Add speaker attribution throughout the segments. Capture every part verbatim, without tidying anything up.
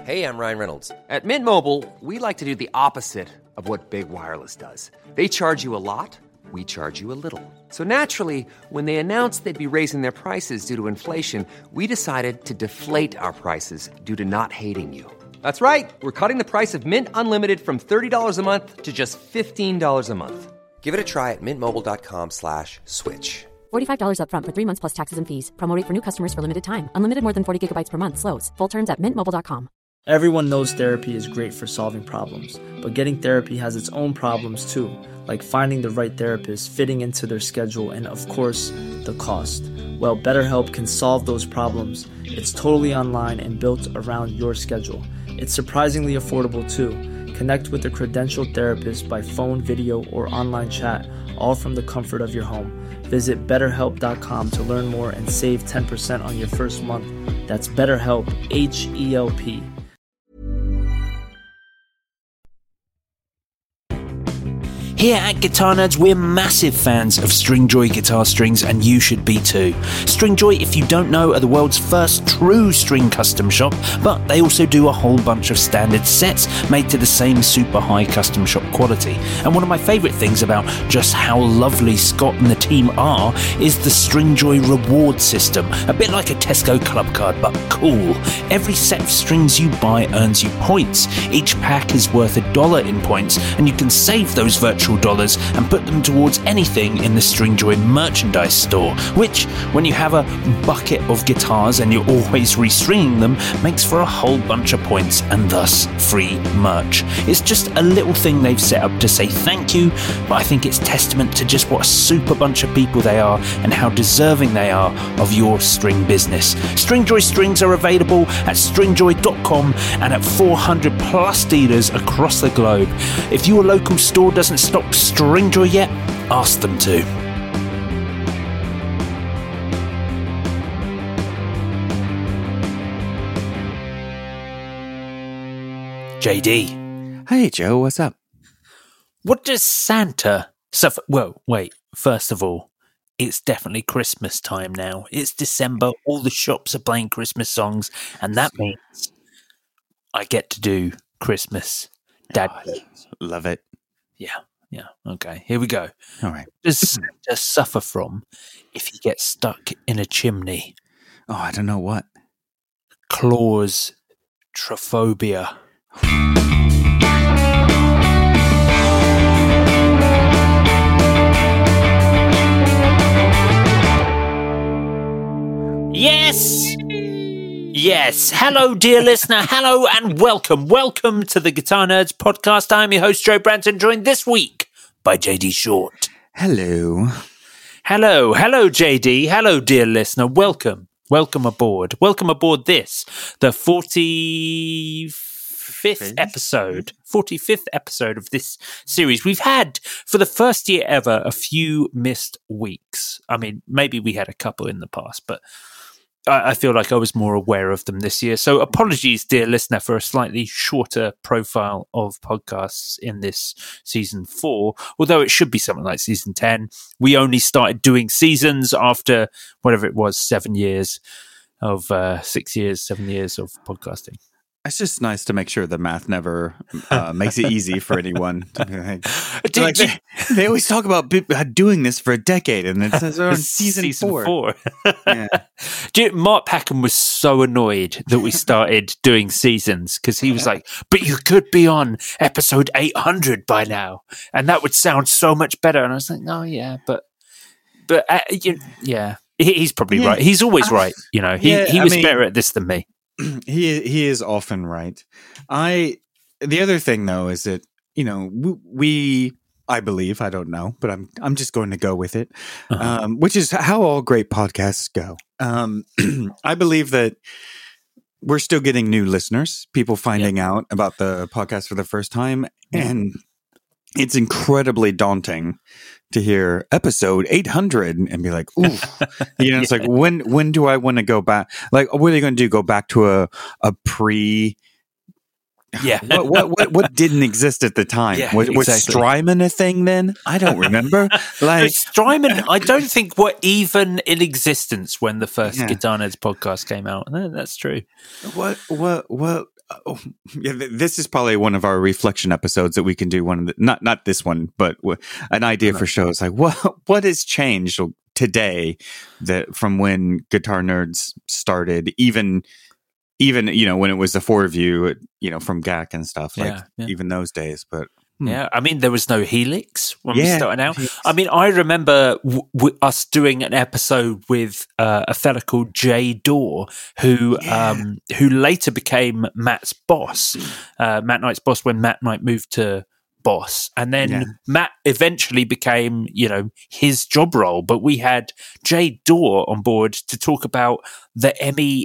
Speaker 1: Hey, I'm Ryan Reynolds. At Mint Mobile, we like to do the opposite of what Big Wireless does. They charge you a lot, we charge you a little. So naturally, when they announced they'd be raising their prices due to inflation, we decided to deflate our prices due to not hating you. That's right. We're cutting the price of Mint Unlimited from thirty dollars a month to just fifteen dollars a month. Give it a try at mintmobile.com slash switch.
Speaker 2: forty-five dollars up front for three months plus taxes and fees. Promo rate for new customers for limited time. Unlimited more than forty gigabytes per month slows. Full terms at mint mobile dot com.
Speaker 3: Everyone knows therapy is great for solving problems, but getting therapy has its own problems too, like finding the right therapist, fitting into their schedule, and of course, the cost. Well, BetterHelp can solve those problems. It's totally online and built around your schedule. It's surprisingly affordable too. Connect with a credentialed therapist by phone, video, or online chat, all from the comfort of your home. Visit better help dot com to learn more and save ten percent on your first month. That's BetterHelp, H E L P.
Speaker 4: Here at Guitar Nerds, we're massive fans of Stringjoy guitar strings, and you should be too. Stringjoy, if you don't know, are the world's first true string custom shop, but they also do a whole bunch of standard sets made to the same super high custom shop quality. And one of my favourite things about just how lovely Scott and the team are is the Stringjoy reward system, a bit like a Tesco club card, but cool. Every set of strings you buy earns you points. Each pack is worth a dollar in points, and you can save those virtual dollars and put them towards anything in the Stringjoy merchandise store, which, when you have a bucket of guitars and you're always restringing them, makes for a whole bunch of points and thus free merch. It's just a little thing they've set up to say thank you, but I think it's testament to just what a super bunch of people they are and how deserving they are of your string business. Stringjoy strings are available at stringjoy dot com and at four hundred plus dealers across the globe. If your local store doesn't stop Stringjoy yet, ask them to. J D.
Speaker 5: Hey Joe, what's up?
Speaker 4: What does Santa suffer? Well, wait, first of all, it's definitely Christmas time now. It's December, all the shops are playing Christmas songs, and that means I get to do Christmas Dad.
Speaker 5: Oh, love it.
Speaker 4: Yeah. Yeah, okay, here we go.
Speaker 5: All right.
Speaker 4: What does Santa suffer from if he gets stuck in a chimney?
Speaker 5: Oh, I don't know what.
Speaker 4: Claustrophobia. Yes! Yes. Hello, dear listener. Hello and welcome. Welcome to the Guitar Nerds podcast. I'm your host, Joe Branton, joined this week by J D Short.
Speaker 5: Hello.
Speaker 4: Hello. Hello, J D. Hello, dear listener. Welcome. Welcome aboard. Welcome aboard this, the forty-fifth episode, forty-fifth episode of this series. We've had, for the first year ever, a few missed weeks. I mean, maybe we had a couple in the past, but I feel like I was more aware of them this year. So apologies, dear listener, for a slightly shorter profile of podcasts in this season four, although it should be something like season ten. We only started doing seasons after whatever it was, seven years of, uh, six years, seven years of podcasting.
Speaker 5: It's just nice to make sure the math never uh, makes it easy for anyone. To be like, like
Speaker 4: you,
Speaker 5: they, they always talk about b- doing this for a decade, and it says on season,
Speaker 4: season four.
Speaker 5: four. Yeah.
Speaker 4: Do you, Mark Packham was so annoyed that we started doing seasons because he was like, "But you could be on episode eight hundred by now, and that would sound so much better." And I was like, "No, yeah, but, but uh, you, yeah, he, he's probably yeah. right. He's always I, right. You know, he yeah, he was I mean, better at this than me."
Speaker 5: He he is often right. I the other thing though is that, you know, we, we I believe, I don't know, but I'm I'm just going to go with it, uh-huh. um, which is how all great podcasts go. Um, I believe that we're still getting new listeners, people finding yep. out about the podcast for the first time, yeah. and it's incredibly daunting to hear episode eight hundred and be like, ooh, you know, it's yeah. like, when, when do I want to go back? Like, what are they going to do? Go back to a, a pre,
Speaker 4: yeah.
Speaker 5: what, what, what, what didn't exist at the time?
Speaker 4: Yeah,
Speaker 5: was, was
Speaker 4: exactly.
Speaker 5: Strymon a thing then? I don't remember. Like
Speaker 4: Strymon, I don't think were even in existence when the first
Speaker 5: yeah.
Speaker 4: Guitar Nerds podcast came out. No, that's true.
Speaker 5: What, what, what? oh, yeah, th- this is probably one of our reflection episodes that we can do. One of the, not not this one, but w- an idea for shows like what what has changed today that from when Guitar Nerds started, even even you know when it was the four of you, you know, from G A C and stuff, like
Speaker 4: Yeah, yeah.
Speaker 5: even those days, but.
Speaker 4: Yeah, I mean, there was no Helix when
Speaker 5: Yeah,
Speaker 4: we started out. I mean, I remember w- w- us doing an episode with uh, a fella called Jay Dorr, who
Speaker 5: Yeah.
Speaker 4: um, who later became Matt's boss, uh, Matt Knight's boss when Matt Knight moved to Boss, and then
Speaker 5: Yeah.
Speaker 4: Matt eventually became, you know, his job role. But we had Jay Dorr on board to talk about the M E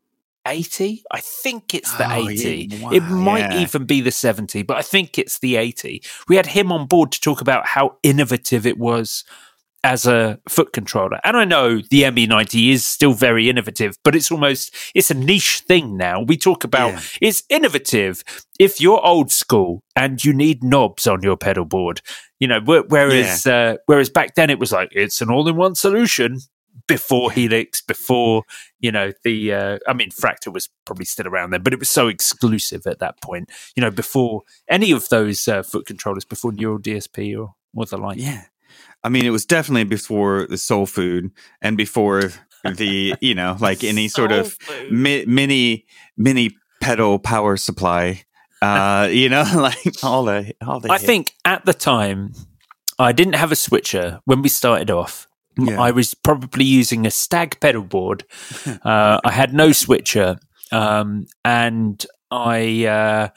Speaker 4: eighty. I think it's the
Speaker 5: Oh,
Speaker 4: eighty.
Speaker 5: yeah. Wow,
Speaker 4: it might
Speaker 5: yeah.
Speaker 4: even be the seventy, but I think it's the eighty. We had him on board to talk about how innovative it was as a foot controller. And I know the M E ninety is still very innovative, but it's almost, it's a niche thing now. We talk about
Speaker 5: Yeah.
Speaker 4: it's innovative if you're old school and you need knobs on your pedal board. You know, wh- whereas uh, whereas back then it was like, it's an all-in-one solution. Before Helix, before, you know, the, uh, I mean, Fractal was probably still around then, but it was so exclusive at that point, you know, before any of those uh, foot controllers, before Neural D S P or, or the like.
Speaker 5: Yeah. I mean, it was definitely before the Soul Food and before the, you know, like any sort
Speaker 4: Soul
Speaker 5: of
Speaker 4: Food.
Speaker 5: mi- mini, mini pedal power supply, uh, you know, like all the, all the,
Speaker 4: I think at the time, I didn't have a switcher when we started off.
Speaker 5: Yeah.
Speaker 4: I was probably using a Stag pedal board. Uh, I had no switcher, um, and I, uh,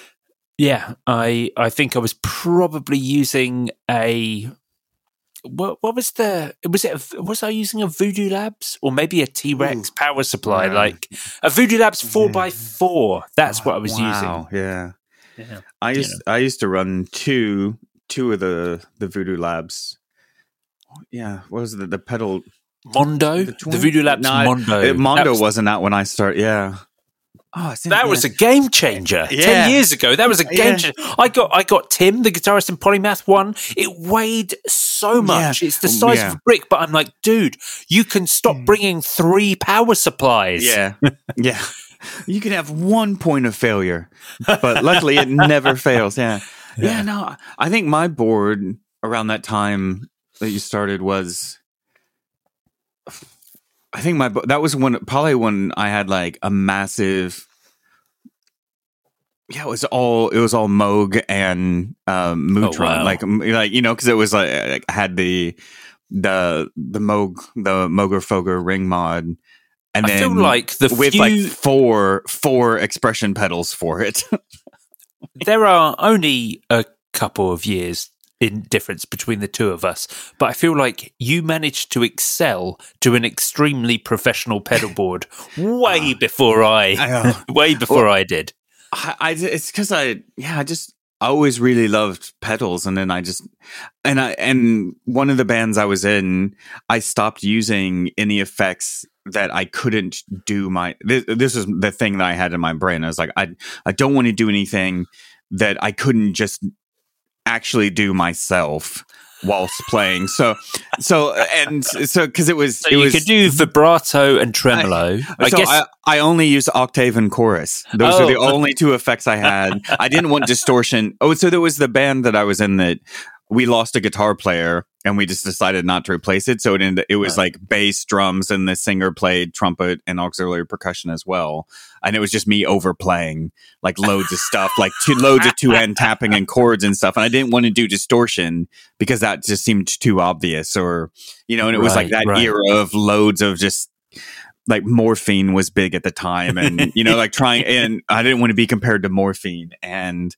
Speaker 4: yeah, I, I think I was probably using a. What, what was the? Was it? A, was I using a Voodoo Labs or maybe a T-Rex
Speaker 5: Ooh.
Speaker 4: power supply?
Speaker 5: Wow.
Speaker 4: Like a Voodoo Labs four by four. That's what I was
Speaker 5: wow, Yeah.
Speaker 4: using. Yeah.
Speaker 5: I used, I used to run two, two of the, the Voodoo Labs. Yeah. What was it? The pedal.
Speaker 4: Mondo,
Speaker 5: The
Speaker 4: the,
Speaker 5: twen-
Speaker 4: Voodoo Labs
Speaker 5: No, I-
Speaker 4: Mondo.
Speaker 5: it- Mondo
Speaker 4: That was-
Speaker 5: wasn't that when I started. Yeah. Oh, it's in-
Speaker 4: That
Speaker 5: yeah.
Speaker 4: was a game changer.
Speaker 5: Yeah.
Speaker 4: Ten years ago, that was a game
Speaker 5: Yeah.
Speaker 4: changer. I got, I got Tim, the guitarist in Polymath One. It weighed so much.
Speaker 5: Yeah.
Speaker 4: It's the size
Speaker 5: Yeah.
Speaker 4: of a brick. But I'm like, dude, you can stop bringing three power supplies.
Speaker 5: Yeah. Yeah. You can have one point of failure, but luckily it never fails. Yeah. Yeah. No, I think my board around that time that you started was, I think my, bo- that was when, probably when I had like a massive, yeah, it was all, it was all Moog and um, Mootron.
Speaker 4: wow.
Speaker 5: Like, m- like, you know, cause it was like, I had the, the, the Moog, the Moger Foger ring mod. And
Speaker 4: I
Speaker 5: then
Speaker 4: feel like the
Speaker 5: with
Speaker 4: few,
Speaker 5: like four four expression pedals for it.
Speaker 4: there are only a couple of years in difference between the two of us, but I feel like you managed to excel to an extremely professional pedal board way before I,
Speaker 5: I
Speaker 4: way before I did.
Speaker 5: I, I it's because I yeah I just I always really loved pedals, and then I just and I and one of the bands I was in, I stopped using any effects that I couldn't do my. This, this is the thing that I had in my brain. I was like, I I don't want to do anything that I couldn't just actually do myself whilst playing. So so and so because it was
Speaker 4: So
Speaker 5: it
Speaker 4: you
Speaker 5: was,
Speaker 4: could do vibrato and tremolo. I, I
Speaker 5: so
Speaker 4: guess
Speaker 5: I, I only use octave and chorus. Those
Speaker 4: Oh.
Speaker 5: are the only two effects I had. I didn't want distortion. Oh, so there was the band that I was in that we lost a guitar player and we just decided not to replace it. So it ended, it was like bass, drums, and the singer played trumpet and auxiliary percussion as well. And it was just me overplaying like loads of stuff, like two, loads of two hand tapping and chords and stuff. And I didn't want to do distortion because that just seemed too obvious, or, you know, and it was like
Speaker 4: Right,
Speaker 5: that
Speaker 4: right.
Speaker 5: era of loads of just like morphine was big at the time. And, you know, like trying, and I didn't want to be compared to morphine. And,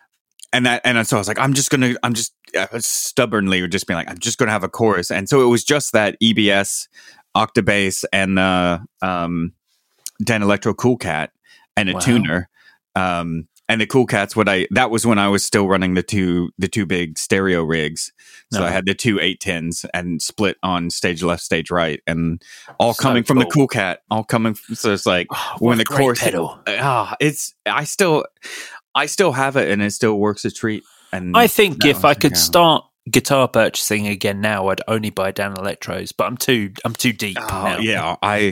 Speaker 5: and that, and so I was like, I'm just gonna, I'm just uh, stubbornly just being like, I'm just gonna have a chorus. And so it was just that E B S, Octabase, and the um, Dan Electro Cool Cat and a
Speaker 4: Wow.
Speaker 5: tuner. Um, and the Cool Cat's what I, that was when I was still running the two, the two big stereo rigs. So
Speaker 4: No.
Speaker 5: I had the two eight tens and split on stage left, stage right, and all
Speaker 4: So
Speaker 5: coming from the
Speaker 4: cool.
Speaker 5: Cool Cat, all coming. From, so it's like
Speaker 4: Oh,
Speaker 5: when
Speaker 4: what
Speaker 5: the
Speaker 4: a great
Speaker 5: chorus,
Speaker 4: pedal.
Speaker 5: ah, it's, I still, I still have it, and it still works a treat. And
Speaker 4: I think
Speaker 5: that
Speaker 4: if
Speaker 5: was-
Speaker 4: I could
Speaker 5: yeah.
Speaker 4: start guitar purchasing again now, I'd only buy Dan Electros. But I'm too, I'm too deep
Speaker 5: Oh,
Speaker 4: now.
Speaker 5: yeah, I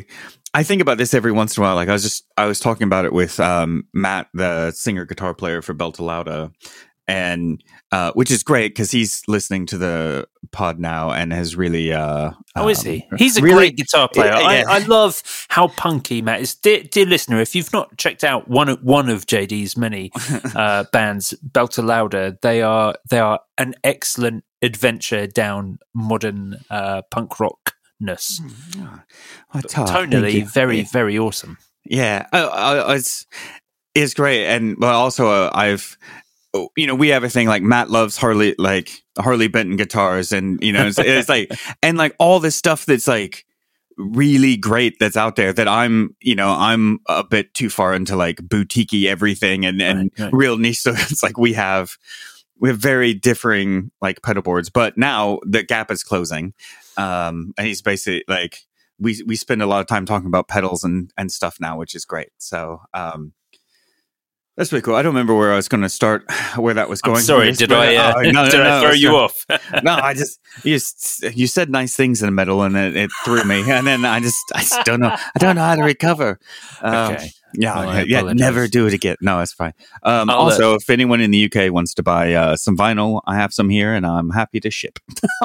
Speaker 5: I think about this every once in a while. Like I was just, I was talking about it with um, Matt, the singer guitar player for Belta Lauda, and uh, which is great because he's listening to the pod now and has really. Uh,
Speaker 4: oh, is he? He's a
Speaker 5: really,
Speaker 4: great guitar player.
Speaker 5: Yeah.
Speaker 4: I, I love how punky Matt is. Dear, dear listener, if you've not checked out one of, one of J D's many uh, bands, Belta Lauda, they are they are an excellent adventure down modern uh, punk rockness.
Speaker 5: Oh, Todd,
Speaker 4: tonally, very very awesome.
Speaker 5: Yeah, I, I, it's it's great, and but also uh, I've. You know, we have a thing like Matt loves Harley, like Harley Benton guitars, and you know, it's, it's like, and like all this stuff that's like really great that's out there that I'm, you know, I'm a bit too far into like boutique-y everything and and
Speaker 4: right, right.
Speaker 5: real niche. So it's like we have we have very differing like pedal boards, but now the gap is closing, um, and he's basically like we we spend a lot of time talking about pedals and and stuff now, which is great. So. um That's pretty cool. I don't remember where I was going to start, where that was going.
Speaker 4: I'm sorry,
Speaker 5: this,
Speaker 4: did
Speaker 5: but,
Speaker 4: I? Uh,
Speaker 5: oh, no,
Speaker 4: did
Speaker 5: no,
Speaker 4: I
Speaker 5: no,
Speaker 4: throw you
Speaker 5: no.
Speaker 4: off?
Speaker 5: No, I just you, just you said nice things in the middle, and it, it threw me. And then I just I just don't know. I don't know how to recover. Um,
Speaker 4: Okay.
Speaker 5: Yeah,
Speaker 4: Oh, I
Speaker 5: yeah.
Speaker 4: apologize.
Speaker 5: Never do it again. No, it's fine. Um,
Speaker 4: I'll
Speaker 5: also, if anyone in the U K wants to buy uh, some vinyl, I have some here, and I'm happy to ship.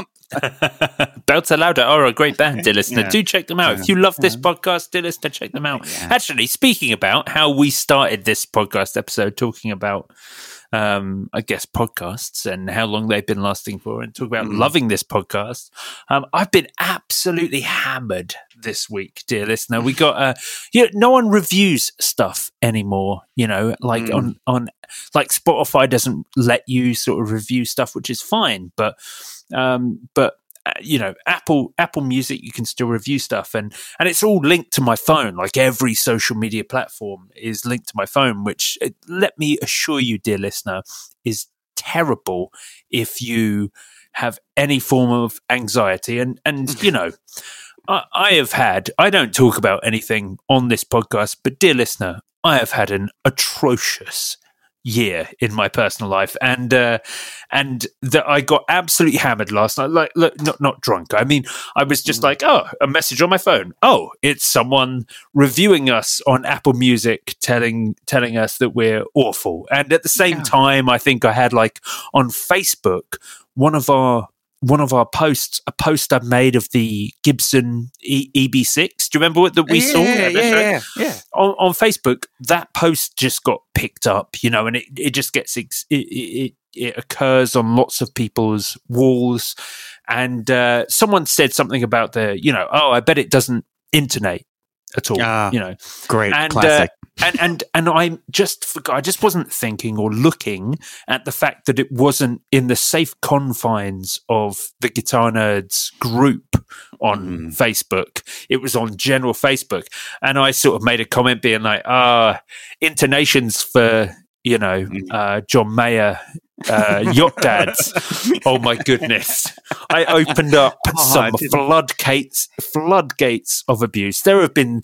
Speaker 4: Belta Lauda are a great band, dear listener.
Speaker 5: Yeah.
Speaker 4: Do check them out. If you love this podcast, dear listener, check them out.
Speaker 5: Yeah.
Speaker 4: Actually, speaking about how we started this podcast episode, talking about, um, I guess, podcasts and how long they've been lasting for, and talk about
Speaker 5: Mm.
Speaker 4: loving this podcast, um, I've been absolutely hammered this week, dear listener. We got, uh, you know, no one reviews stuff anymore, you know, like
Speaker 5: Mm.
Speaker 4: on, on, like Spotify doesn't let you sort of review stuff, which is fine, but, um, but, uh, you know, Apple Apple Music, you can still review stuff, and and it's all linked to my phone. Like every social media platform is linked to my phone, which, uh, let me assure you, dear listener, is terrible if you have any form of anxiety. And and you know, I, I have had. I don't talk about anything on this podcast, but dear listener, I have had an atrocious year in my personal life, and uh, and that I got absolutely hammered last night. Like, look, not not drunk. I mean, I was just like, oh, a message on my phone. Oh, it's someone reviewing us on Apple Music, telling telling us that we're awful. And at the same
Speaker 5: Yeah.
Speaker 4: time, I think I had like on Facebook one of our. One of our posts, a post I made of the Gibson e- E B six. Do you remember what that we
Speaker 5: yeah,
Speaker 4: saw?
Speaker 5: Yeah, yeah, yeah, yeah.
Speaker 4: On, on Facebook, that post just got picked up, you know, and it, it just gets ex- it, it it occurs on lots of people's walls. And uh, someone said something about the, you know, oh, I bet it doesn't intonate at all,
Speaker 5: Ah,
Speaker 4: you know.
Speaker 5: Great,
Speaker 4: And,
Speaker 5: classic.
Speaker 4: uh, and and and I just forgot. I just wasn't thinking or looking at the fact that it wasn't in the safe confines of the Guitar Nerds group on
Speaker 5: Mm.
Speaker 4: Facebook. It was on general Facebook, and I sort of made a comment being like, "Ah, intonations for you know uh, John Mayer." uh, yacht dads. Oh my goodness. I opened up
Speaker 5: Oh, I
Speaker 4: some
Speaker 5: didn't-
Speaker 4: floodgates floodgates of abuse. There have been,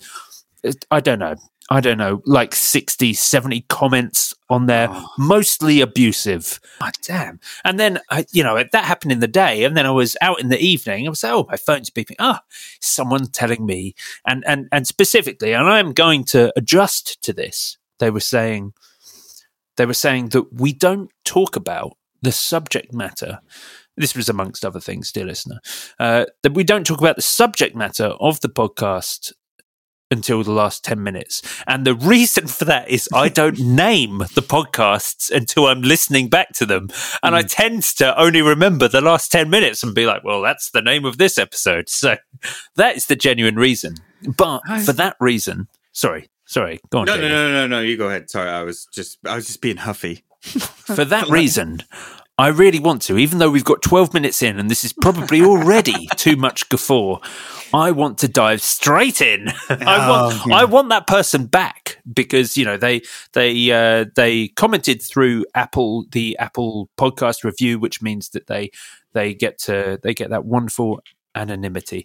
Speaker 4: I don't know, I don't know, like sixty, seventy comments on there,
Speaker 5: Oh.
Speaker 4: mostly abusive. Oh, damn. And then, I, you know, that happened in the day. And then I was out in the evening. I was like, oh, my phone's beeping. Ah, someone telling me. And, and, and specifically, and I'm going to adjust to this, they were saying, they were saying that we don't talk about the subject matter. This was amongst other things, dear listener, uh, that we don't talk about the subject matter of the podcast until the last ten minutes. And the reason for that is I don't name the podcasts until I'm listening back to them. And mm. I tend to only remember the last ten minutes and be like, well, that's the name of this episode. So that is the genuine reason. But for that reason, sorry, sorry, go on.
Speaker 5: No,
Speaker 4: David.
Speaker 5: no, no, no, no. You go ahead. Sorry, I was just, I was just being huffy.
Speaker 4: For that reason, I really want to, even though we've got twelve minutes in and this is probably already too much guffaw, I want to dive straight in. I want,
Speaker 5: Oh, yeah.
Speaker 4: I want that person back because, you know, they, they, uh, they commented through Apple, the Apple podcast review, which means that they, they get to, they get that wonderful anonymity.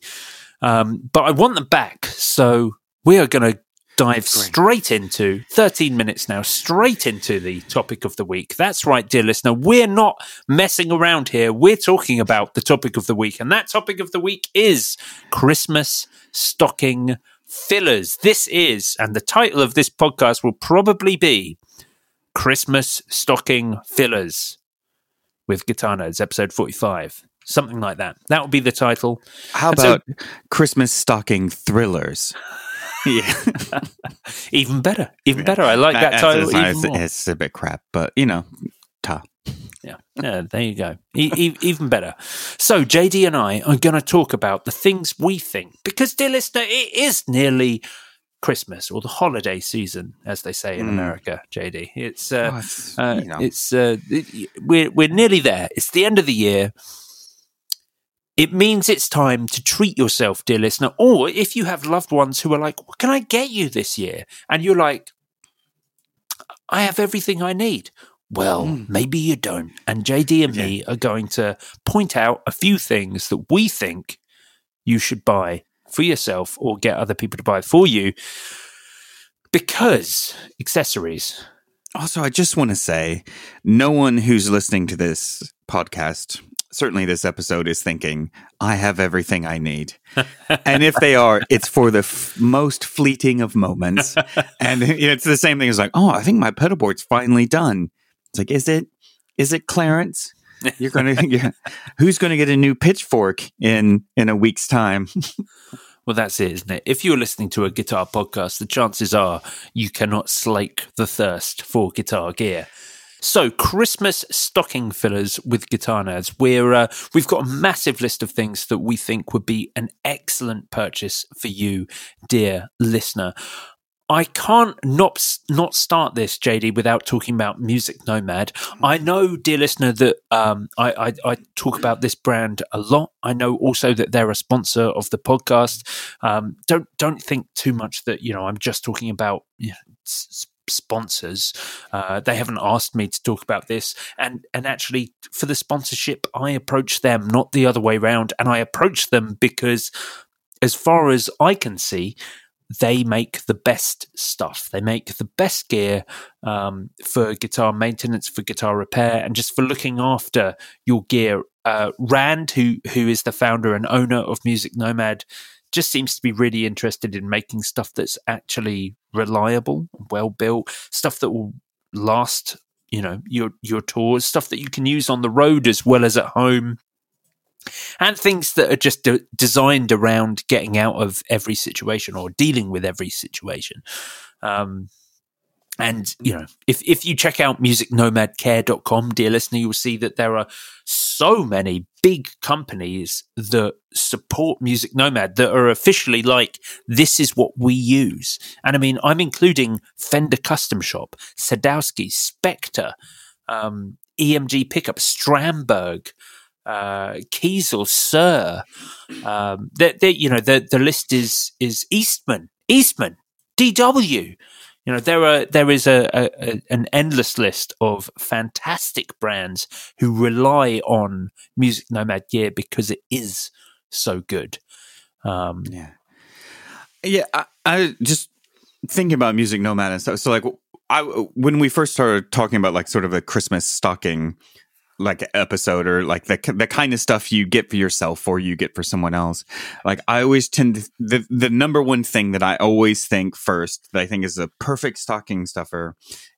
Speaker 4: Um, but I want them back. So we are going to dive straight into thirteen minutes now, straight into the topic of the week. That's right, dear listener. We're not messing around here. We're talking about the topic of the week. And that topic of the week is Christmas stocking fillers. This is, and the title of this podcast will probably be Christmas Stocking Fillers with Guitar Nerds, episode forty-five. Something like that. That would be the title.
Speaker 5: How
Speaker 4: And
Speaker 5: about
Speaker 4: so-
Speaker 5: Christmas stocking thrillers? Yeah.
Speaker 4: even better. Even better. I like that
Speaker 5: It's-
Speaker 4: title
Speaker 5: it's,
Speaker 4: even
Speaker 5: it's,
Speaker 4: more.
Speaker 5: it's a bit crap, but you know, ta.
Speaker 4: Yeah, yeah, there you go. E- e- even better. So, J D and I are going to talk about the things we think, because, dear listener, it is nearly Christmas, or the holiday season, as they say in
Speaker 5: Mm.
Speaker 4: America. J D, it's uh,
Speaker 5: Oh, it's,
Speaker 4: uh,
Speaker 5: you know.
Speaker 4: it's uh, it, we're we're nearly there. It's the end of the year. It means it's time to treat yourself, dear listener. Or if you have loved ones who are like, "What can I get you this year?" and you're like, "I have everything I need." Well,
Speaker 5: Mm.
Speaker 4: maybe you don't. And J D and me are going to point out a few things that we think you should buy for yourself or get other people to buy for you. Because accessories.
Speaker 5: Also, I just want to say, no one who's listening to this podcast, certainly this episode, is thinking, I have everything I need. And if they are, it's for the f- most fleeting of moments. And you know, it's the same thing as like, oh, I think my pedal board's finally done. It's like, is it? Is it Clarence? You're gonna, you're, who's going to get a new pitchfork in in a week's time?
Speaker 4: Well, that's it, isn't it? If you're listening to a guitar podcast, the chances are you cannot slake the thirst for guitar gear. So, Christmas stocking fillers with Guitar Nerds. We're, uh, we've got a massive list of things that we think would be an excellent purchase for you, dear listener. I can't not not start this, J D, without talking about Music Nomad. I know, dear listener, that um, I, I, I talk about this brand a lot. I know also that they're a sponsor of the podcast. Um, don't don't think too much that you know I'm just talking about you know, s- sponsors. Uh, they haven't asked me to talk about this, and and actually for the sponsorship, I approach them, not the other way around. And I approach them because, as far as I can see, they make the best stuff. They make the best gear um, for guitar maintenance, for guitar repair, and just for looking after your gear. Uh, Rand, who who is the founder and owner of Music Nomad, just seems to be really interested in making stuff that's actually reliable, well built, stuff that will last, you know, your your tours, stuff that you can use on the road as well as at home. And things that are just de- designed around getting out of every situation or dealing with every situation. Um, and, you know, if, if you check out music nomad care dot com, dear listener, you'll see that there are so many big companies that support Music Nomad that are officially like, this is what we use. And I mean, I'm including Fender Custom Shop, Sadowski, Spectre, um, E M G Pickup, Stramberg, Uh, Kiesel, Sir, um, they, they, you know, the the list is is Eastman, Eastman, D W. You know, there are there is a, a, a an endless list of fantastic brands who rely on Music Nomad gear because it is so good. Um,
Speaker 5: Yeah, yeah. I, I just thinking about Music Nomad and stuff. So, like, I when we first started talking about like sort of a Christmas stocking like episode or like the the kind of stuff you get for yourself or you get for someone else. Like I always tend to, the the number one thing that I always think first that I think is a perfect stocking stuffer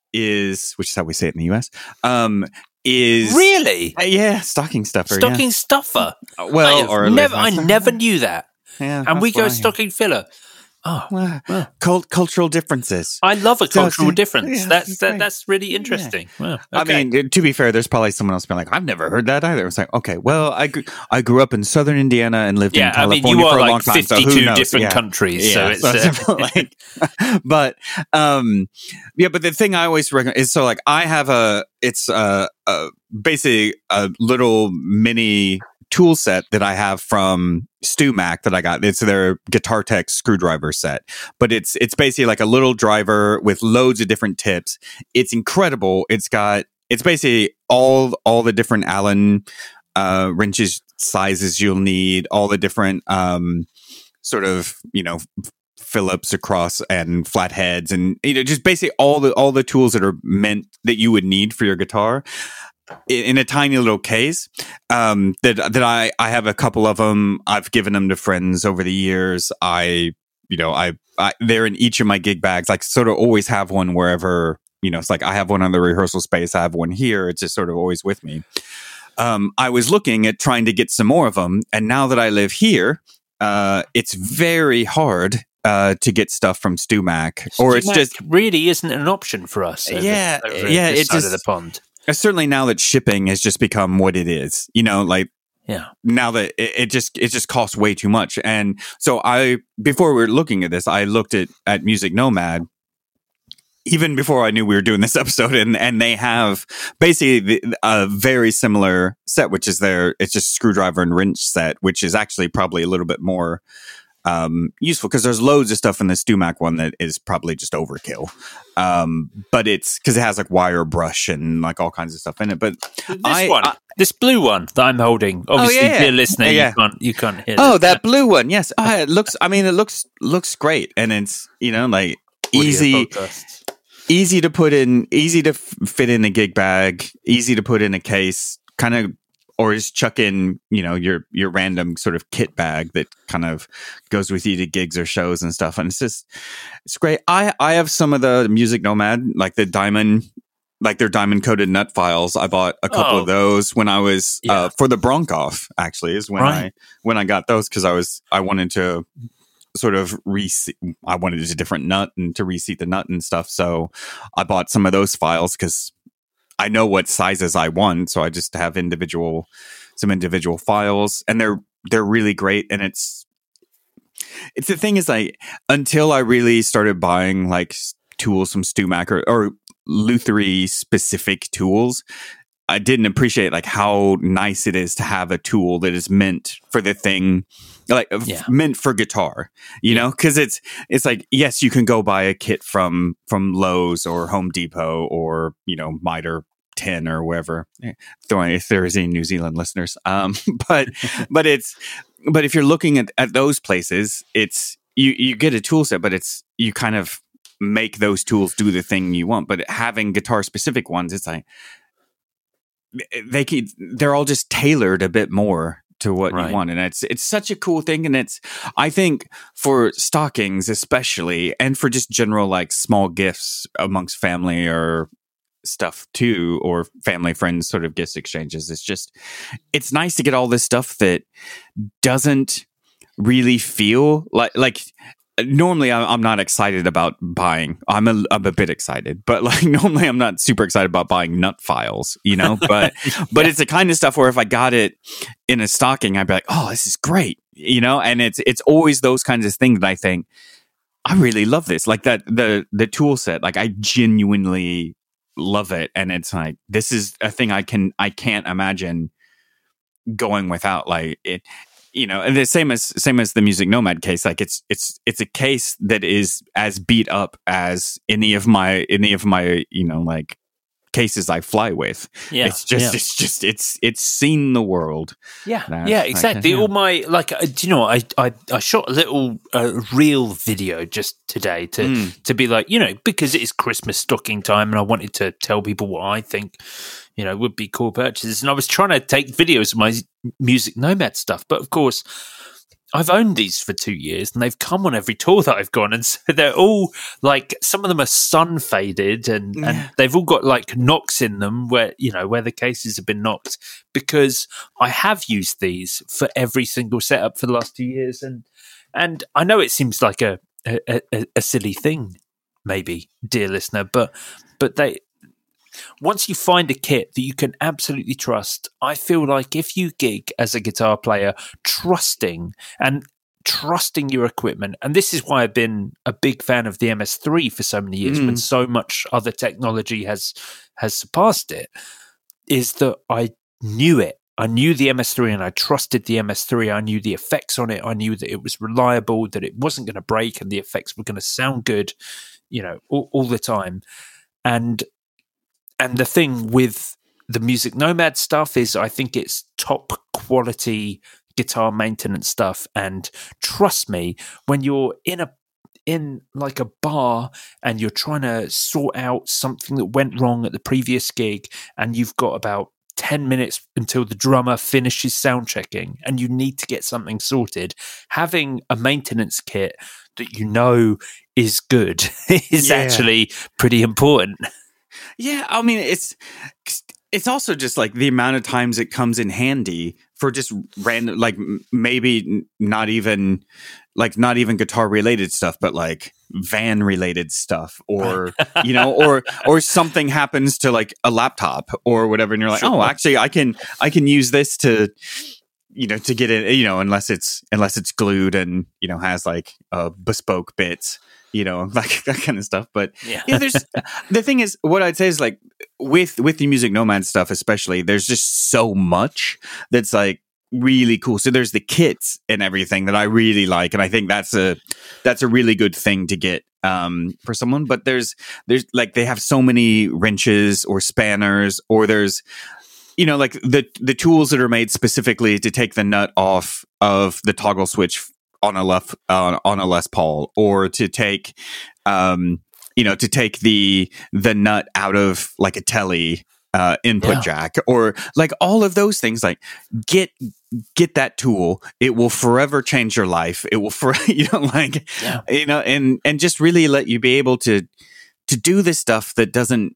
Speaker 5: is, which is how we say it in the U S, um, is
Speaker 4: really?
Speaker 5: uh, yeah, stocking stuffer.
Speaker 4: Stocking stuffer.
Speaker 5: Yeah. Well,
Speaker 4: I
Speaker 5: or
Speaker 4: never, I
Speaker 5: that's-
Speaker 4: never knew that.
Speaker 5: Yeah,
Speaker 4: And we
Speaker 5: that's
Speaker 4: go
Speaker 5: why.
Speaker 4: stocking filler. Oh,
Speaker 5: Well,
Speaker 4: well.
Speaker 5: cult- cultural differences.
Speaker 4: I love a
Speaker 5: So-
Speaker 4: cultural
Speaker 5: so-
Speaker 4: difference.
Speaker 5: yeah,
Speaker 4: that's
Speaker 5: it's
Speaker 4: that,
Speaker 5: great.
Speaker 4: that's really interesting. Wow.
Speaker 5: I
Speaker 4: Okay.
Speaker 5: mean, to be fair, there's probably someone else being like, "I've never heard that either." It's like, okay, well, I grew, I grew up in southern Indiana and lived
Speaker 4: yeah,
Speaker 5: in
Speaker 4: I mean,
Speaker 5: California
Speaker 4: you are
Speaker 5: for a
Speaker 4: like
Speaker 5: long time. So who
Speaker 4: fifty-two
Speaker 5: knows?
Speaker 4: different
Speaker 5: Yeah.
Speaker 4: countries, so
Speaker 5: Yeah,
Speaker 4: it's
Speaker 5: so
Speaker 4: uh,
Speaker 5: it's like, but um, yeah, but the thing I always recommend is so like I have a, it's uh, uh basically a little mini tool set that I have from StewMac that I got. It's their Guitar Tech screwdriver set, but it's it's basically like a little driver with loads of different tips. It's incredible. It's got it's basically all all the different Allen uh, wrenches sizes you'll need, all the different um, sort of you know Phillips across and flatheads, and you know just basically all the all the tools that are meant that you would need for your guitar. In a tiny little case, um, that that I I have a couple of them. I've given them to friends over the years. I you know, I, I they're in each of my gig bags. Like, sort of always have one wherever, you know, it's like I have one on the rehearsal space. I have one here. It's just sort of always with me. Um, I was looking at trying to get some more of them. And now that I live here, uh, it's very hard uh, to get stuff from StewMac, or it's just
Speaker 4: really isn't an option for us. Over,
Speaker 5: yeah.
Speaker 4: over
Speaker 5: yeah.
Speaker 4: this
Speaker 5: It's
Speaker 4: side
Speaker 5: just
Speaker 4: of the pond.
Speaker 5: Certainly now that shipping has just become what it is, you know, like,
Speaker 4: yeah.
Speaker 5: Now that it, it just it just costs way too much, and so I before we were looking at this, I looked at at Music Nomad, even before I knew we were doing this episode, and and they have basically the, a very similar set, which is their it's just screwdriver and wrench set, which is actually probably a little bit more um, useful because there's loads of stuff in the StewMac one that is probably just overkill. Um, but it's because it has like wire brush and like all kinds of stuff in it. But
Speaker 4: this
Speaker 5: I,
Speaker 4: one,
Speaker 5: I,
Speaker 4: this blue one that I'm holding, obviously,
Speaker 5: oh, yeah.
Speaker 4: dear listener,
Speaker 5: yeah.
Speaker 4: you can't you can't hear.
Speaker 5: Oh,
Speaker 4: this.
Speaker 5: that blue one, yes. Oh, it looks. I mean, it looks looks great, and it's you know like
Speaker 4: Audio
Speaker 5: easy.
Speaker 4: podcasts.
Speaker 5: Easy to put in, easy to f- fit in a gig bag, easy to put in a case, kind of, or just chuck in, you know, your your random sort of kit bag that kind of goes with you to gigs or shows and stuff. And it's just, it's great. I I have some of the Music Nomad, like the diamond, like their diamond coated nut files. I bought a couple
Speaker 4: Oh.
Speaker 5: of those when I was
Speaker 4: Yeah.
Speaker 5: uh, for the Bronkoff. Actually, is when
Speaker 4: Right.
Speaker 5: I when I got those because I was I wanted to. Sort of reseat. I wanted a different nut and to reseat the nut and stuff. So I bought some of those files because I know what sizes I want. So I just have individual, some individual files, and they're they're really great. And it's it's the thing is like until I really started buying like tools from StewMac or, or Lutherie specific tools, I didn't appreciate like how nice it is to have a tool that is meant for the thing, like
Speaker 4: Yeah.
Speaker 5: f- meant for guitar, you know, because it's it's like yes, you can go buy a kit from from Lowe's or Home Depot or you know Mitre ten or wherever. Eh, Throwing if there is any New Zealand listeners, um, but but it's but if you're looking at, at those places, it's you you get a tool set, but it's you kind of make those tools do the thing you want. But having guitar specific ones, it's like. They keep, they're all just tailored a bit more to what
Speaker 4: Right.
Speaker 5: you want, and it's it's such a cool thing. And it's I think for stockings especially, and for just general like small gifts amongst family or stuff too, or family friends sort of gifts exchanges. It's just it's nice to get all this stuff that doesn't really feel like like. Normally, I'm I'm not excited about buying. I'm a I'm a bit excited, but like normally, I'm not super excited about buying nut files, you know. But but it's the kind of stuff where if I got it in a stocking, I'd be like, oh, this is great, you know. And it's it's always those kinds of things that I think I really love this, like that the the tool set. Like I genuinely love it, and it's like this is a thing I can I can't imagine going without. Like it. You know, and the same as same as the Music Nomad case, like it's it's it's a case that is as beat up as any of my any of my you know like cases I fly with.
Speaker 4: Yeah,
Speaker 5: it's just
Speaker 4: yeah.
Speaker 5: it's just it's it's seen the world.
Speaker 4: Yeah,
Speaker 5: That's
Speaker 4: yeah,
Speaker 5: like,
Speaker 4: exactly.
Speaker 5: yeah.
Speaker 4: All my like, uh, do you know what? I I, I shot a little uh, reel video just today to
Speaker 5: Mm.
Speaker 4: to be like, you know, because it is Christmas stocking time, and I wanted to tell people what I think, you know, would be cool purchases. And I was trying to take videos of my Music Nomad stuff, but of course, I've owned these for two years, and they've come on every tour that I've gone, and so they're all like some of them are sun faded, and, and they've all got like knocks in them where you know where the cases have been knocked because I have used these for every single setup for the last two years, and and I know it seems like a a, a, a silly thing, maybe, dear listener, but but they. Once you find a kit that you can absolutely trust, I feel like if you gig as a guitar player, trusting and trusting your equipment, and this is why I've been a big fan of the M S three for so many years,
Speaker 5: Mm.
Speaker 4: when so much other technology has has surpassed it, is that I knew it. I knew the M S three and I trusted the M S three. I knew the effects on it. I knew that it was reliable, that it wasn't going to break, and the effects were going to sound good, you know, all, all the time. And And the thing with the Music Nomad stuff is I think it's top quality guitar maintenance stuff. And trust me, when you're in a in like a bar and you're trying to sort out something that went wrong at the previous gig, and you've got about ten minutes until the drummer finishes sound checking and you need to get something sorted, having a maintenance kit that you know is good is
Speaker 5: Yeah.
Speaker 4: actually pretty important.
Speaker 5: Yeah, I mean, it's it's also just like the amount of times it comes in handy for just random, like m- maybe not even like not even guitar related stuff, but like van related stuff, or you know, or or something happens to like a laptop or whatever, and you're like,
Speaker 4: Sure.
Speaker 5: oh, actually, I can I can use this to, you know, to get it, you know, unless it's unless it's glued and you know has like uh, bespoke bits. You know, like that kind of stuff. But
Speaker 4: Yeah.
Speaker 5: yeah, there's the thing is, what I'd say is like with with the Music Nomad stuff, especially, there's just so much that's like really cool. So there's the kits and everything that I really like, and I think that's a that's a really good thing to get um, for someone. But there's there's like they have so many wrenches or spanners, or there's you know like the the tools that are made specifically to take the nut off of the toggle switch on a left uh, on a Les Paul, or to take um you know to take the the nut out of like a Tele uh input
Speaker 4: Yeah.
Speaker 5: jack, or like all of those things. Like get get that tool, it will forever change your life. It will for you know like
Speaker 4: Yeah.
Speaker 5: you know and and just really let you be able to to do this stuff that doesn't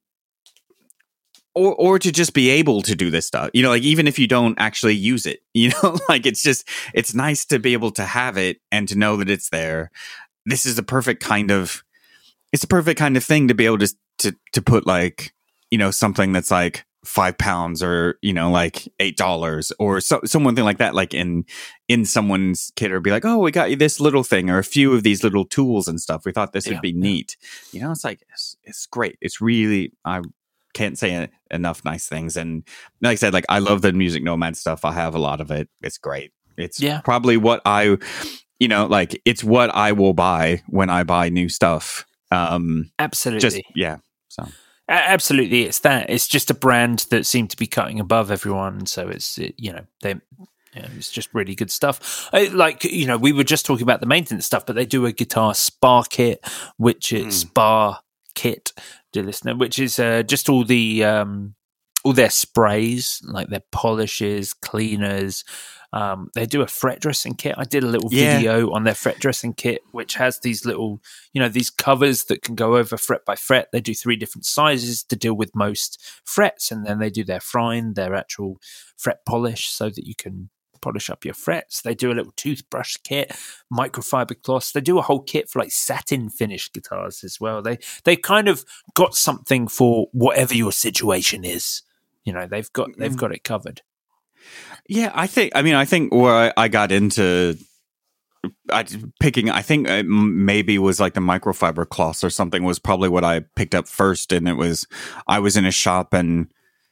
Speaker 5: Or, or to just be able to do this stuff, you know, like even if you don't actually use it, you know, like it's just, it's nice to be able to have it and to know that it's there. This is the perfect kind of, it's a perfect kind of thing to be able to, to, to put like, you know, something that's like five pounds or, you know, like eight dollars or so, something like that, like in, in someone's kit, or be like, oh, we got you this little thing or a few of these little tools and stuff. We thought this
Speaker 4: Yeah,
Speaker 5: would be
Speaker 4: yeah.
Speaker 5: neat. You know, it's like, it's, it's great. It's really, I, can't say enough nice things. And like I said, like I love the Music Nomad stuff. I have a lot of it. It's great. It's
Speaker 4: Yeah.
Speaker 5: probably what I, you know, like it's what I will buy when I buy new stuff. Um,
Speaker 4: Absolutely.
Speaker 5: just yeah. So
Speaker 4: A- Absolutely, it's that. It's just a brand that seemed to be cutting above everyone. So it's it, you know they, you know, it's just really good stuff. I, like you know, we were just talking about the maintenance stuff, but they do a guitar spa kit, which is spa kit, dear listener, which is uh, just all the um, all their sprays, like their polishes, cleaners. Um, they do a fret dressing kit. I did a little
Speaker 5: Yeah.
Speaker 4: video on their fret dressing kit, which has these little, you know, these covers that can go over fret by fret. They do three different sizes to deal with most frets, and then they do their frine, their actual fret polish, so that you can polish up your frets. They do a little toothbrush kit, microfiber cloths. They do a whole kit for like satin finished guitars as well. They they kind of got something for whatever your situation is. You know, they've got they've got it covered.
Speaker 5: yeah, I think. I mean, I think where I, I got into. I picking. I think it m- maybe was like the microfiber cloths or something was probably what I picked up first, and it was I was in a shop and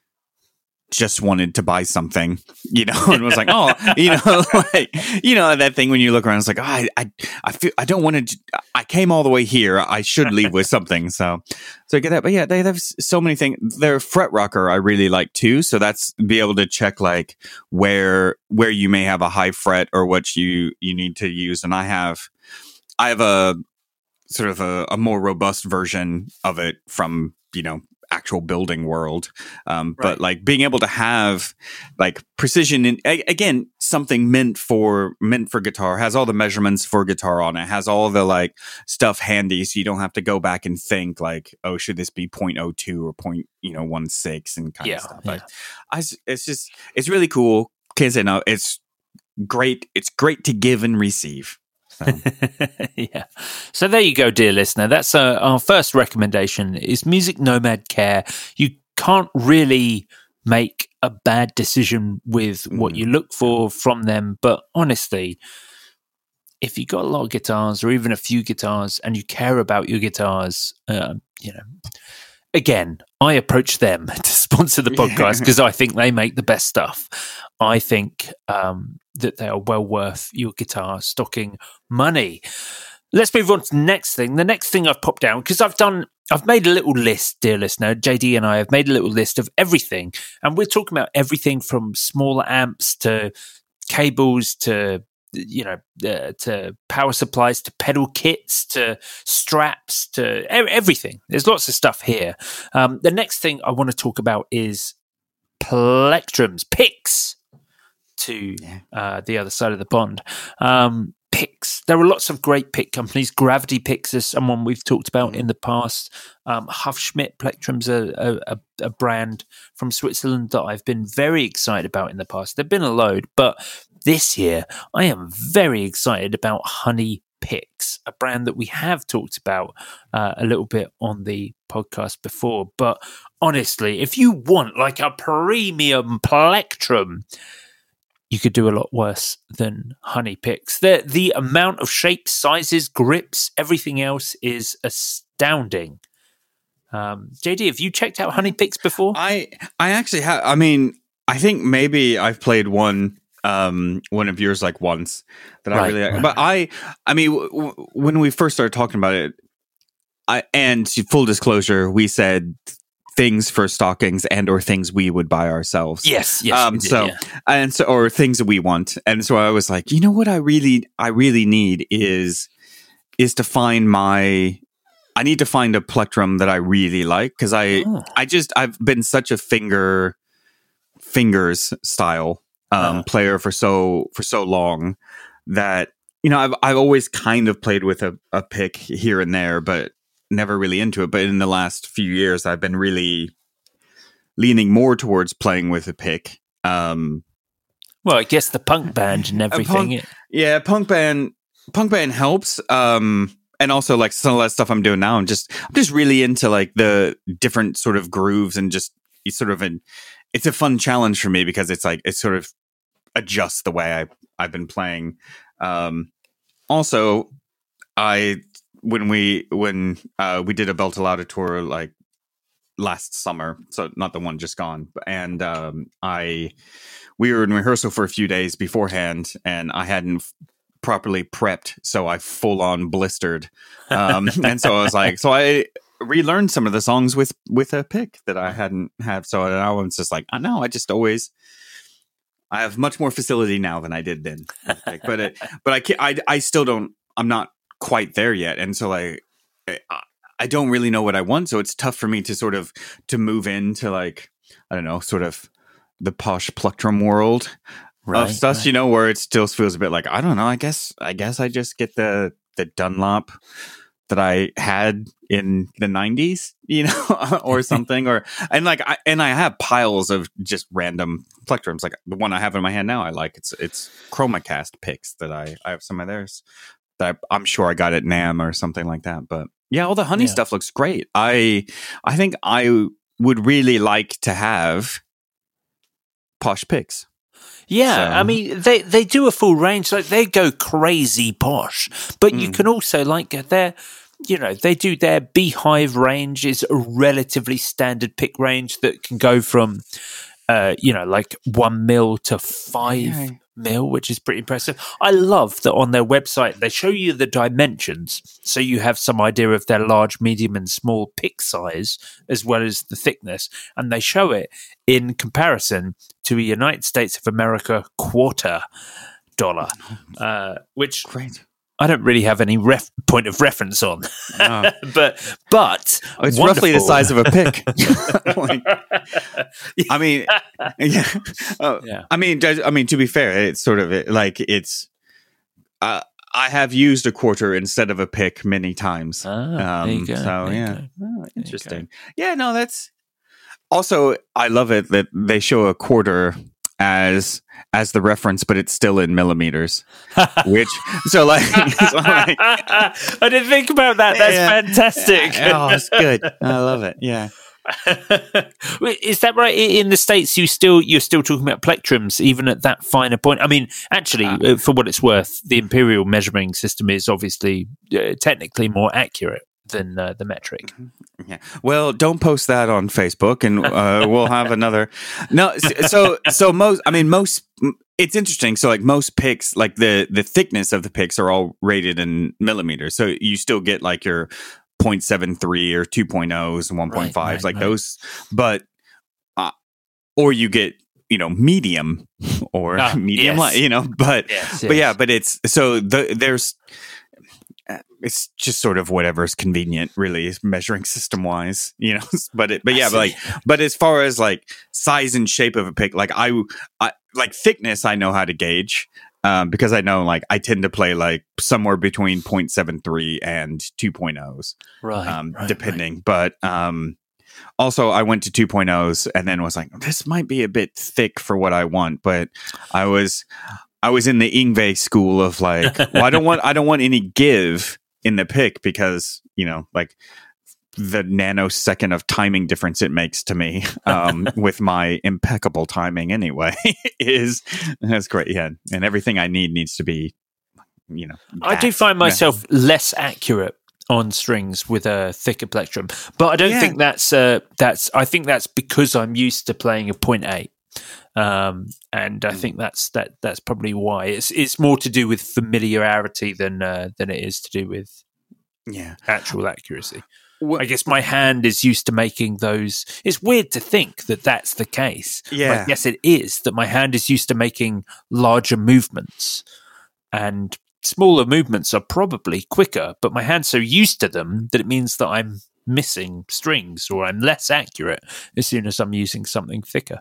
Speaker 5: just wanted to buy something, you know, and was like, oh, you know, like, you know, that thing when you look around, it's like, oh, I, I, I feel, I don't want to, I came all the way here. I should leave with something. So, so I get that. But yeah, they have so many things. Their fret rocker, I really like too. So that's be able to check like where, where you may have a high fret or what you, you need to use. And I have, I have a sort of a, a more robust version of it from, you know, actual building world. Um,
Speaker 4: Right.
Speaker 5: But like being able to have like precision in, a- again, something meant for, meant for guitar, has all the measurements for guitar on it, has all the like stuff handy. So you don't have to go back and think like, oh, should this be point oh two or point, you know, one six and kind
Speaker 4: Yeah,
Speaker 5: of stuff.
Speaker 4: yeah.
Speaker 5: Like, I, s- it's just, it's really cool. Can't say no. It's great. It's great to give and receive. So.
Speaker 4: Yeah. So there you go, dear listener. That's uh, our first recommendation is Music Nomad Care. You can't really make a bad decision with what you look for from them, but honestly, if you got a lot of guitars or even a few guitars and you care about your guitars, uh, you know, again, I approach them to sponsor the podcast because I think they make the best stuff. I think um, that they are well worth your guitar stocking money. Let's move on to the next thing. The next thing I've popped down, because I've done, I've made a little list, dear listener. J D and I have made a little list of everything. And we're talking about everything from smaller amps to cables to, you know, uh, to power supplies, to pedal kits, to straps, to e- everything. There's lots of stuff here. Um, the next thing I want to talk about is plectrums, picks to uh, the other side of the pond. Um, picks. There are lots of great pick companies. Gravity Picks is someone we've talked about in the past. Um, Huffschmidt Plectrum's a, a, a brand from Switzerland that I've been very excited about in the past. There've been a load, but this year I am very excited about Honey Picks, a brand that we have talked about uh, a little bit on the podcast before. But honestly, if you want like a premium plectrum, you could do a lot worse than Honey Picks. The, the amount of shapes, sizes, grips, everything else is astounding. Um, J D, have you checked out Honey Picks before?
Speaker 5: I I actually have. I mean, I think maybe I've played one um one of yours like once that right, I really like. Right. But I I mean w- w- when we first started talking about it, I and full disclosure, we said things for stockings and or things we would buy ourselves.
Speaker 4: Yes, yes.
Speaker 5: Um
Speaker 4: did,
Speaker 5: so
Speaker 4: yeah.
Speaker 5: and so or things that we want. And so I was like, you know what I really I really need is is to find my I need to find a plectrum that I really like, because I oh. I just I've been such a finger fingers style um, uh. player for so for so long that, you know, I've I've always kind of played with a, a pick here and there, but never really into it. But in the last few years, I've been really leaning more towards playing with a pick. Um,
Speaker 4: well, I guess the punk band and everything.
Speaker 5: Punk, yeah, punk band punk band helps. Um, And also, like, some of that stuff I'm doing now, I'm just I'm just really into like the different sort of grooves, and just it's sort of an it's a fun challenge for me, because it's like it sort of adjusts the way I I've been playing. Um, also, I when we when uh, we did a Beltalowda tour like last summer, so not the one just gone, and um, I we were in rehearsal for a few days beforehand, and I hadn't properly prepped, so I full on blistered, um, and so I was like, so I relearned some of the songs with with a pick that I hadn't had. So now I'm just like, I know, I just always I have much more facility now than I did then. But it, but I can't, I I still don't. I'm not quite there yet, and so like I, I don't really know what I want. So it's tough for me to sort of to move into like I don't know, sort of the posh plectrum world. Right, of stuff, right. You know, where it still feels a bit like, I don't know, I guess I guess I just get the the Dunlop that I had in the nineties, you know, or something, or and like I and I have piles of just random plectrums, like the one I have in my hand now. I like it's it's ChromaCast picks that I I have some of theirs that I, I'm sure I got at NAMM or something like that. But yeah, all the Honey yeah. stuff looks great. I I think I would really like to have posh picks.
Speaker 4: Yeah,
Speaker 5: so.
Speaker 4: I mean, they, they do a full range. Like, they go crazy posh. But mm. you can also, like, their, you know, they do their Beehive range is a relatively standard pick range that can go from, uh, you know, like one mil to five yeah. mil, which is pretty impressive. I love that on their website, they show you the dimensions. So you have some idea of their large, medium, and small pick size, as well as the thickness. And they show it in comparison to a United States of America quarter dollar, uh, which
Speaker 5: Great.
Speaker 4: I don't really have any ref- point of reference on. Oh. but but
Speaker 5: oh, it's
Speaker 4: wonderful.
Speaker 5: Roughly the size of a pick. like, I mean, yeah. Uh, yeah. I mean, I mean, to be fair, it's sort of like it's. Uh, I have used a quarter instead of a pick many times.
Speaker 4: Ah, um, there you go.
Speaker 5: So
Speaker 4: there
Speaker 5: yeah, oh, interesting. Yeah, no, that's. Also, I love it that they show a quarter as as the reference, but it's still in millimeters. Which so like, so like
Speaker 4: I didn't think about that. That's yeah. fantastic.
Speaker 5: Oh, it's good. I love it. Yeah.
Speaker 4: Is that right? In the States, you still you're still talking about plectrums, even at that finer point. I mean, actually, uh, for what it's worth, the imperial measuring system is obviously uh, technically more accurate than uh, the metric.
Speaker 5: Yeah. Well, don't post that on Facebook, and uh, we'll have another. No. So so most. I mean, most. It's interesting. So like most picks, like the the thickness of the picks are all rated in millimeters. So you still get like your zero point seven three or two point ohs and one point fives, right, right, like right. those. But uh, or you get, you know, medium or uh, medium, yes. you know. But yes, but yes. yeah, but it's so the, there's. It's just sort of whatever's convenient, really, measuring system wise, you know. But it, but yeah, but like, but as far as like size and shape of a pick, like I, I like thickness, I know how to gauge. um, because I know like I tend to play like somewhere between zero point seven three and two point ohs,
Speaker 4: right,
Speaker 5: um,
Speaker 4: right
Speaker 5: depending.
Speaker 4: Right.
Speaker 5: But um, also, I went to two point ohs and then was like, this might be a bit thick for what I want. But I was I was in the Yngwie school of like, well, I don't want I don't want any give in the pick because you know like. The nanosecond of timing difference it makes to me um, with my impeccable timing anyway is that's great. Yeah. And everything I need needs to be, you know,
Speaker 4: I do find myself yeah. less accurate on strings with a thicker plectrum, but I don't yeah. think that's, uh, that's, I think that's because I'm used to playing a point eight. Um, and I think that's, that, that's probably why it's, it's more to do with familiarity than, uh, than it is to do with
Speaker 5: yeah.
Speaker 4: actual accuracy. I guess my hand is used to making those. It's weird to think that that's the case.
Speaker 5: Yeah.
Speaker 4: But yes, it is that my hand is used to making larger movements, and smaller movements are probably quicker. But my hand's so used to them that it means that I'm missing strings or I'm less accurate as soon as I'm using something thicker.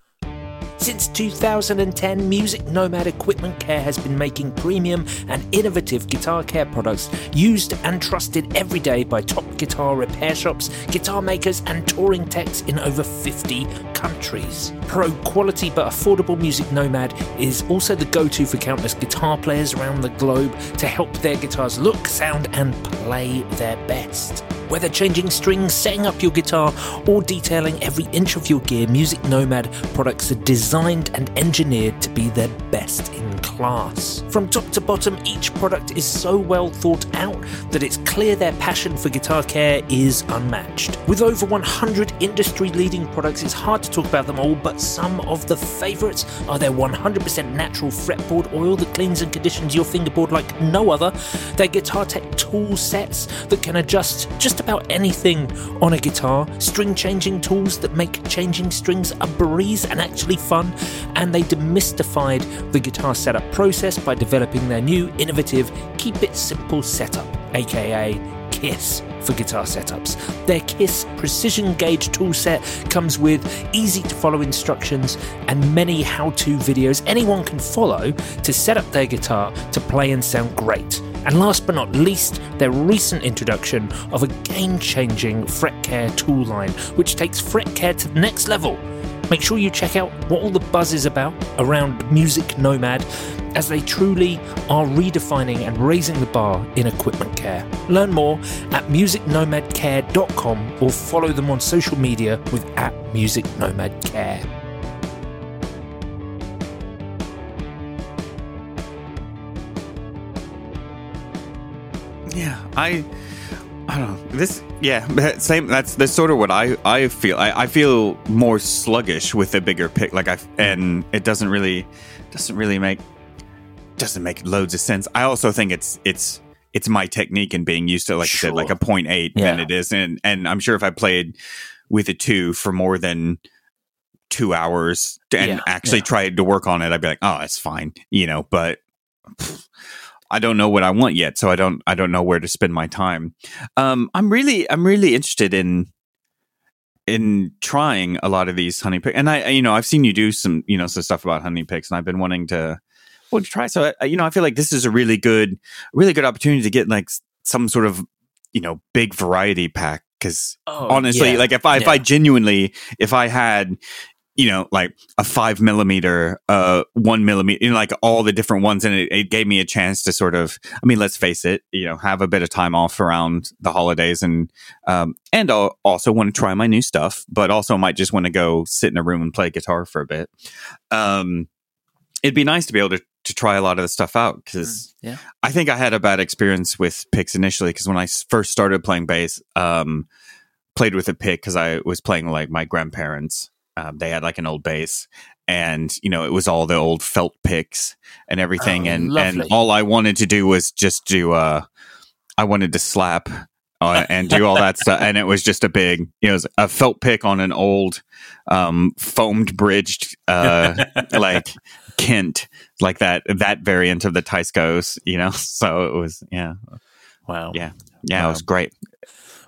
Speaker 4: Since two thousand ten, Music Nomad Equipment Care has been making premium and innovative guitar care products used and trusted every day by top guitar repair shops, guitar makers and touring techs in over fifty countries. Pro quality but affordable Music Nomad is also the go-to for countless guitar players around the globe to help their guitars look, sound and play their best. Whether changing strings, setting up your guitar, or detailing every inch of your gear, Music Nomad products are designed and engineered to be their best in class. From top to bottom, each product is so well thought out that it's clear their passion for guitar care is unmatched. With over one hundred industry-leading products, it's hard to talk about them all, but some of the favourites are their one hundred percent natural fretboard oil that cleans and conditions your fingerboard like no other, their Guitar Tech tool sets that can adjust just about anything on a guitar, string changing tools that make changing strings a breeze and actually fun, and they demystified the guitar setup process by developing their new innovative Keep It Simple setup, aka KISS for guitar setups. Their KISS precision gauge tool set comes with easy to follow instructions and many how-to videos anyone can follow to set up their guitar to play and sound great. And last but not least, their recent introduction of a game-changing fret care tool line, which takes fret care to the next level. Make sure you check out what all the buzz is about around Music Nomad, as they truly are redefining and raising the bar in equipment care. Learn more at music nomad care dot com or follow them on social media with at music nomad care.
Speaker 5: Yeah, I, I don't know this. Yeah, same. That's that's sort of what I, I feel. I, I feel more sluggish with a bigger pick. Like I and it doesn't really doesn't really make doesn't make loads of sense. I also think it's it's it's my technique and being used to, like sure. I said, like a point eight yeah. than it is, and and I'm sure if I played with a two for more than two hours and yeah, actually yeah. tried to work on it, I'd be like, oh, it's fine, you know. But pff, I don't know what I want yet, so I don't I don't know where to spend my time. Um, I'm really I'm really interested in in trying a lot of these honey picks, and I you know I've seen you do some you know some stuff about honey picks, and I've been wanting to well to try. So I, you know I feel like this is a really good really good opportunity to get like some sort of you know big variety pack, because oh, honestly, yeah. like if I yeah. if I genuinely if I had you know, like a five millimeter, uh, one millimeter, you know, like all the different ones. And it, it gave me a chance to sort of, I mean, let's face it, you know, have a bit of time off around the holidays, and, um, and I'll also want to try my new stuff, but also might just want to go sit in a room and play guitar for a bit. Um, it'd be nice to be able to, to try a lot of the stuff out, because mm, yeah. I think I had a bad experience with picks initially, because when I first started playing bass, um, played with a pick because I was playing like my grandparents. Um, they had like an old bass, and you know it was all the old felt picks and everything, oh, and lovely. And all I wanted to do was just do. Uh, I wanted to slap uh, and do all that stuff, and it was just a big, you know, it was a felt pick on an old um, foamed bridged uh, like Kent, like that that variant of the Tyscos, you know. So it was, yeah,
Speaker 4: wow,
Speaker 5: yeah, yeah,
Speaker 4: wow.
Speaker 5: It was great.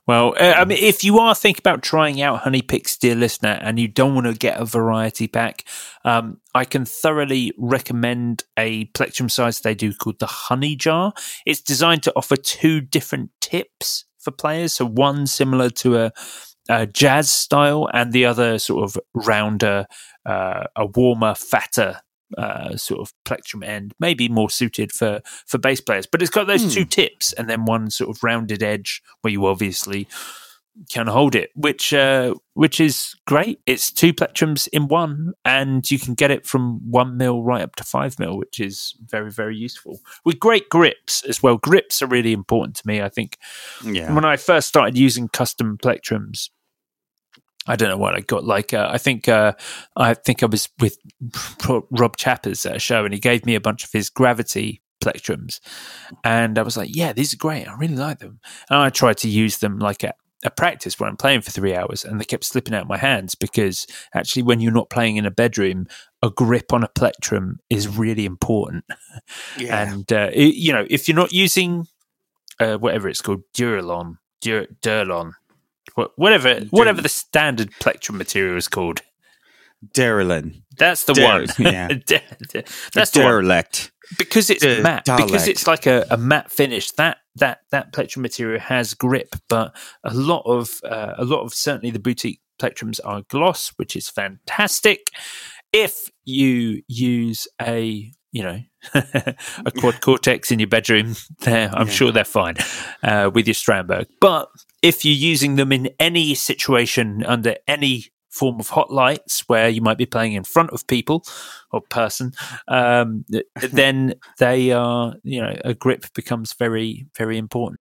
Speaker 4: Well, uh, I mean, if you are thinking about trying out Honeypicks, dear listener, and you don't want to get a variety pack, um, I can thoroughly recommend a plectrum size they do called the Honey Jar. It's designed to offer two different tips for players. So one similar to a, a jazz style, and the other sort of rounder, uh, a warmer, fatter uh, sort of plectrum end, maybe more suited for, for bass players. But it's got those hmm. two tips, and then one sort of rounded edge where you obviously can hold it, which uh, which is great. It's two plectrums in one, and you can get it from one mil right up to five mil, which is very, very useful. With great grips as well. Grips are really important to me. I think yeah. when I first started using custom plectrums, I don't know what I got. Like, uh, I think uh, I think I was with Rob Chappers at a show, and he gave me a bunch of his Gravity plectrums, and I was like, "Yeah, these are great. I really like them." And I tried to use them like a, a practice where I'm playing for three hours, and they kept slipping out of my hands because actually, when you're not playing in a bedroom, a grip on a plectrum is really important. Yeah. And uh, it, you know, if you're not using uh, whatever it's called, Duralon, Dur- Durlon. Whatever, whatever the standard plectrum material is called,
Speaker 5: Derelin.
Speaker 4: That's the
Speaker 5: Der-
Speaker 4: one.
Speaker 5: Yeah,
Speaker 4: Der- Der- that's the
Speaker 5: derelict.
Speaker 4: One. Because it's
Speaker 5: Der-
Speaker 4: matte.
Speaker 5: Dalek.
Speaker 4: Because it's like a, a matte finish. That that that plectrum material has grip, but a lot of uh, a lot of certainly the boutique plectrums are gloss, which is fantastic. If you use a you know, a quad cortex in your bedroom, there, I'm yeah. sure they're fine uh, with your Strandberg. But if you're using them in any situation under any form of hot lights where you might be playing in front of people or person, um, then they are, you know, a grip becomes very, very important.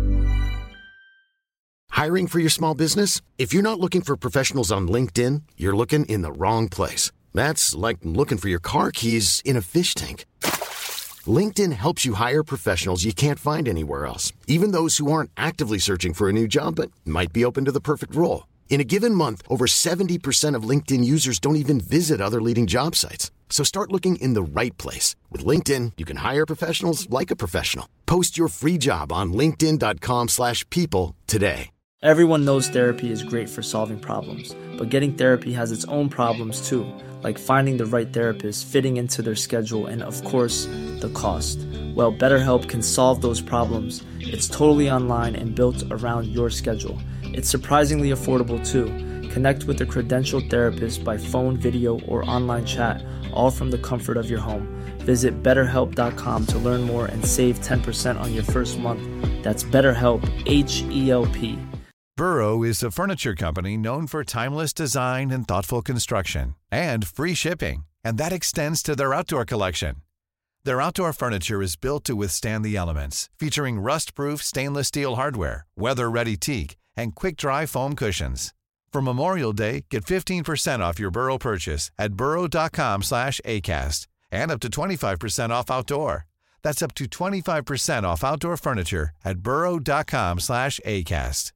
Speaker 6: Hiring for your small business? If you're not looking for professionals on LinkedIn, you're looking in the wrong place. That's like looking for your car keys in a fish tank. LinkedIn helps you hire professionals you can't find anywhere else, even those who aren't actively searching for a new job but might be open to the perfect role. In a given month, over seventy percent of LinkedIn users don't even visit other leading job sites. So start looking in the right place. With LinkedIn, you can hire professionals like a professional. Post your free job on linkedin.com slash people today.
Speaker 3: Everyone knows therapy is great for solving problems, but getting therapy has its own problems too, like finding the right therapist, fitting into their schedule, and of course, the cost. Well, BetterHelp can solve those problems. It's totally online and built around your schedule. It's surprisingly affordable too. Connect with a credentialed therapist by phone, video, or online chat, all from the comfort of your home. Visit better help dot com to learn more and save ten percent on your first month. That's BetterHelp, H E L P.
Speaker 7: Burrow is a furniture company known for timeless design and thoughtful construction, and free shipping, and that extends to their outdoor collection. Their outdoor furniture is built to withstand the elements, featuring rust-proof stainless steel hardware, weather-ready teak, and quick-dry foam cushions. For Memorial Day, get fifteen percent off your Burrow purchase at burrow.com slash ACAST and up to twenty-five percent off outdoor. That's up to twenty-five percent off outdoor furniture at burrow.com slash ACAST.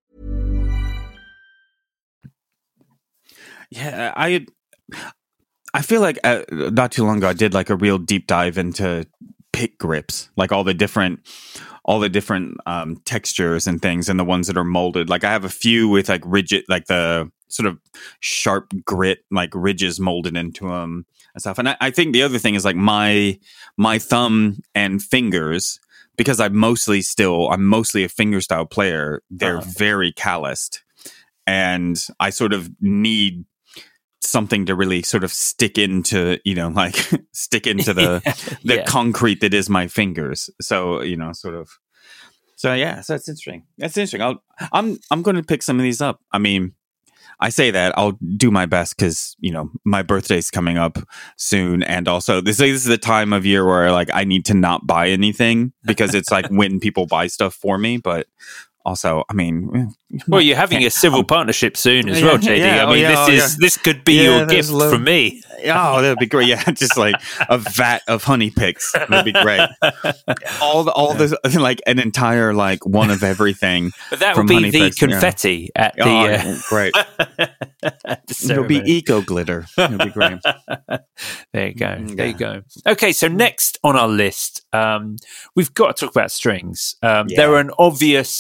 Speaker 5: Yeah, I I feel like uh, not too long ago I did like a real deep dive into pick grips, like all the different all the different um, textures and things, and the ones that are molded. Like I have a few with like rigid, like the sort of sharp grit, like ridges molded into them and stuff. And I, I think the other thing is like my my thumb and fingers, because I'm mostly still I'm mostly a fingerstyle player. They're uh-huh. very calloused, and I sort of need something to really sort of stick into, you know, like stick into the the yeah. concrete that is my fingers. So, you know, sort of. So yeah, so it's interesting. That's interesting. I'll, I'm I'm going to pick some of these up. I mean, I say that I'll do my best because, you know, my birthday's coming up soon, and also this, this is the time of year where like I need to not buy anything because it's like when people buy stuff for me, but. Also, I mean,
Speaker 4: well, you're having a civil um, partnership soon as well, J D.
Speaker 5: Yeah,
Speaker 4: I mean,
Speaker 5: oh, yeah,
Speaker 4: this
Speaker 5: oh,
Speaker 4: is
Speaker 5: yeah.
Speaker 4: this could be
Speaker 5: yeah,
Speaker 4: your gift
Speaker 5: lo-
Speaker 4: from me.
Speaker 5: Oh, that'd be great. Yeah, just like a vat of honey picks. That'd be great. All the, all this, like an entire like one of everything.
Speaker 4: But that would be the picks, confetti yeah. at the.
Speaker 5: Oh,
Speaker 4: uh,
Speaker 5: great.
Speaker 4: the
Speaker 5: It'll be eco glitter. It'll be great.
Speaker 4: There you go. Yeah. There you go. Okay, so next on our list, um, we've got to talk about strings. Um, yeah. There are an obvious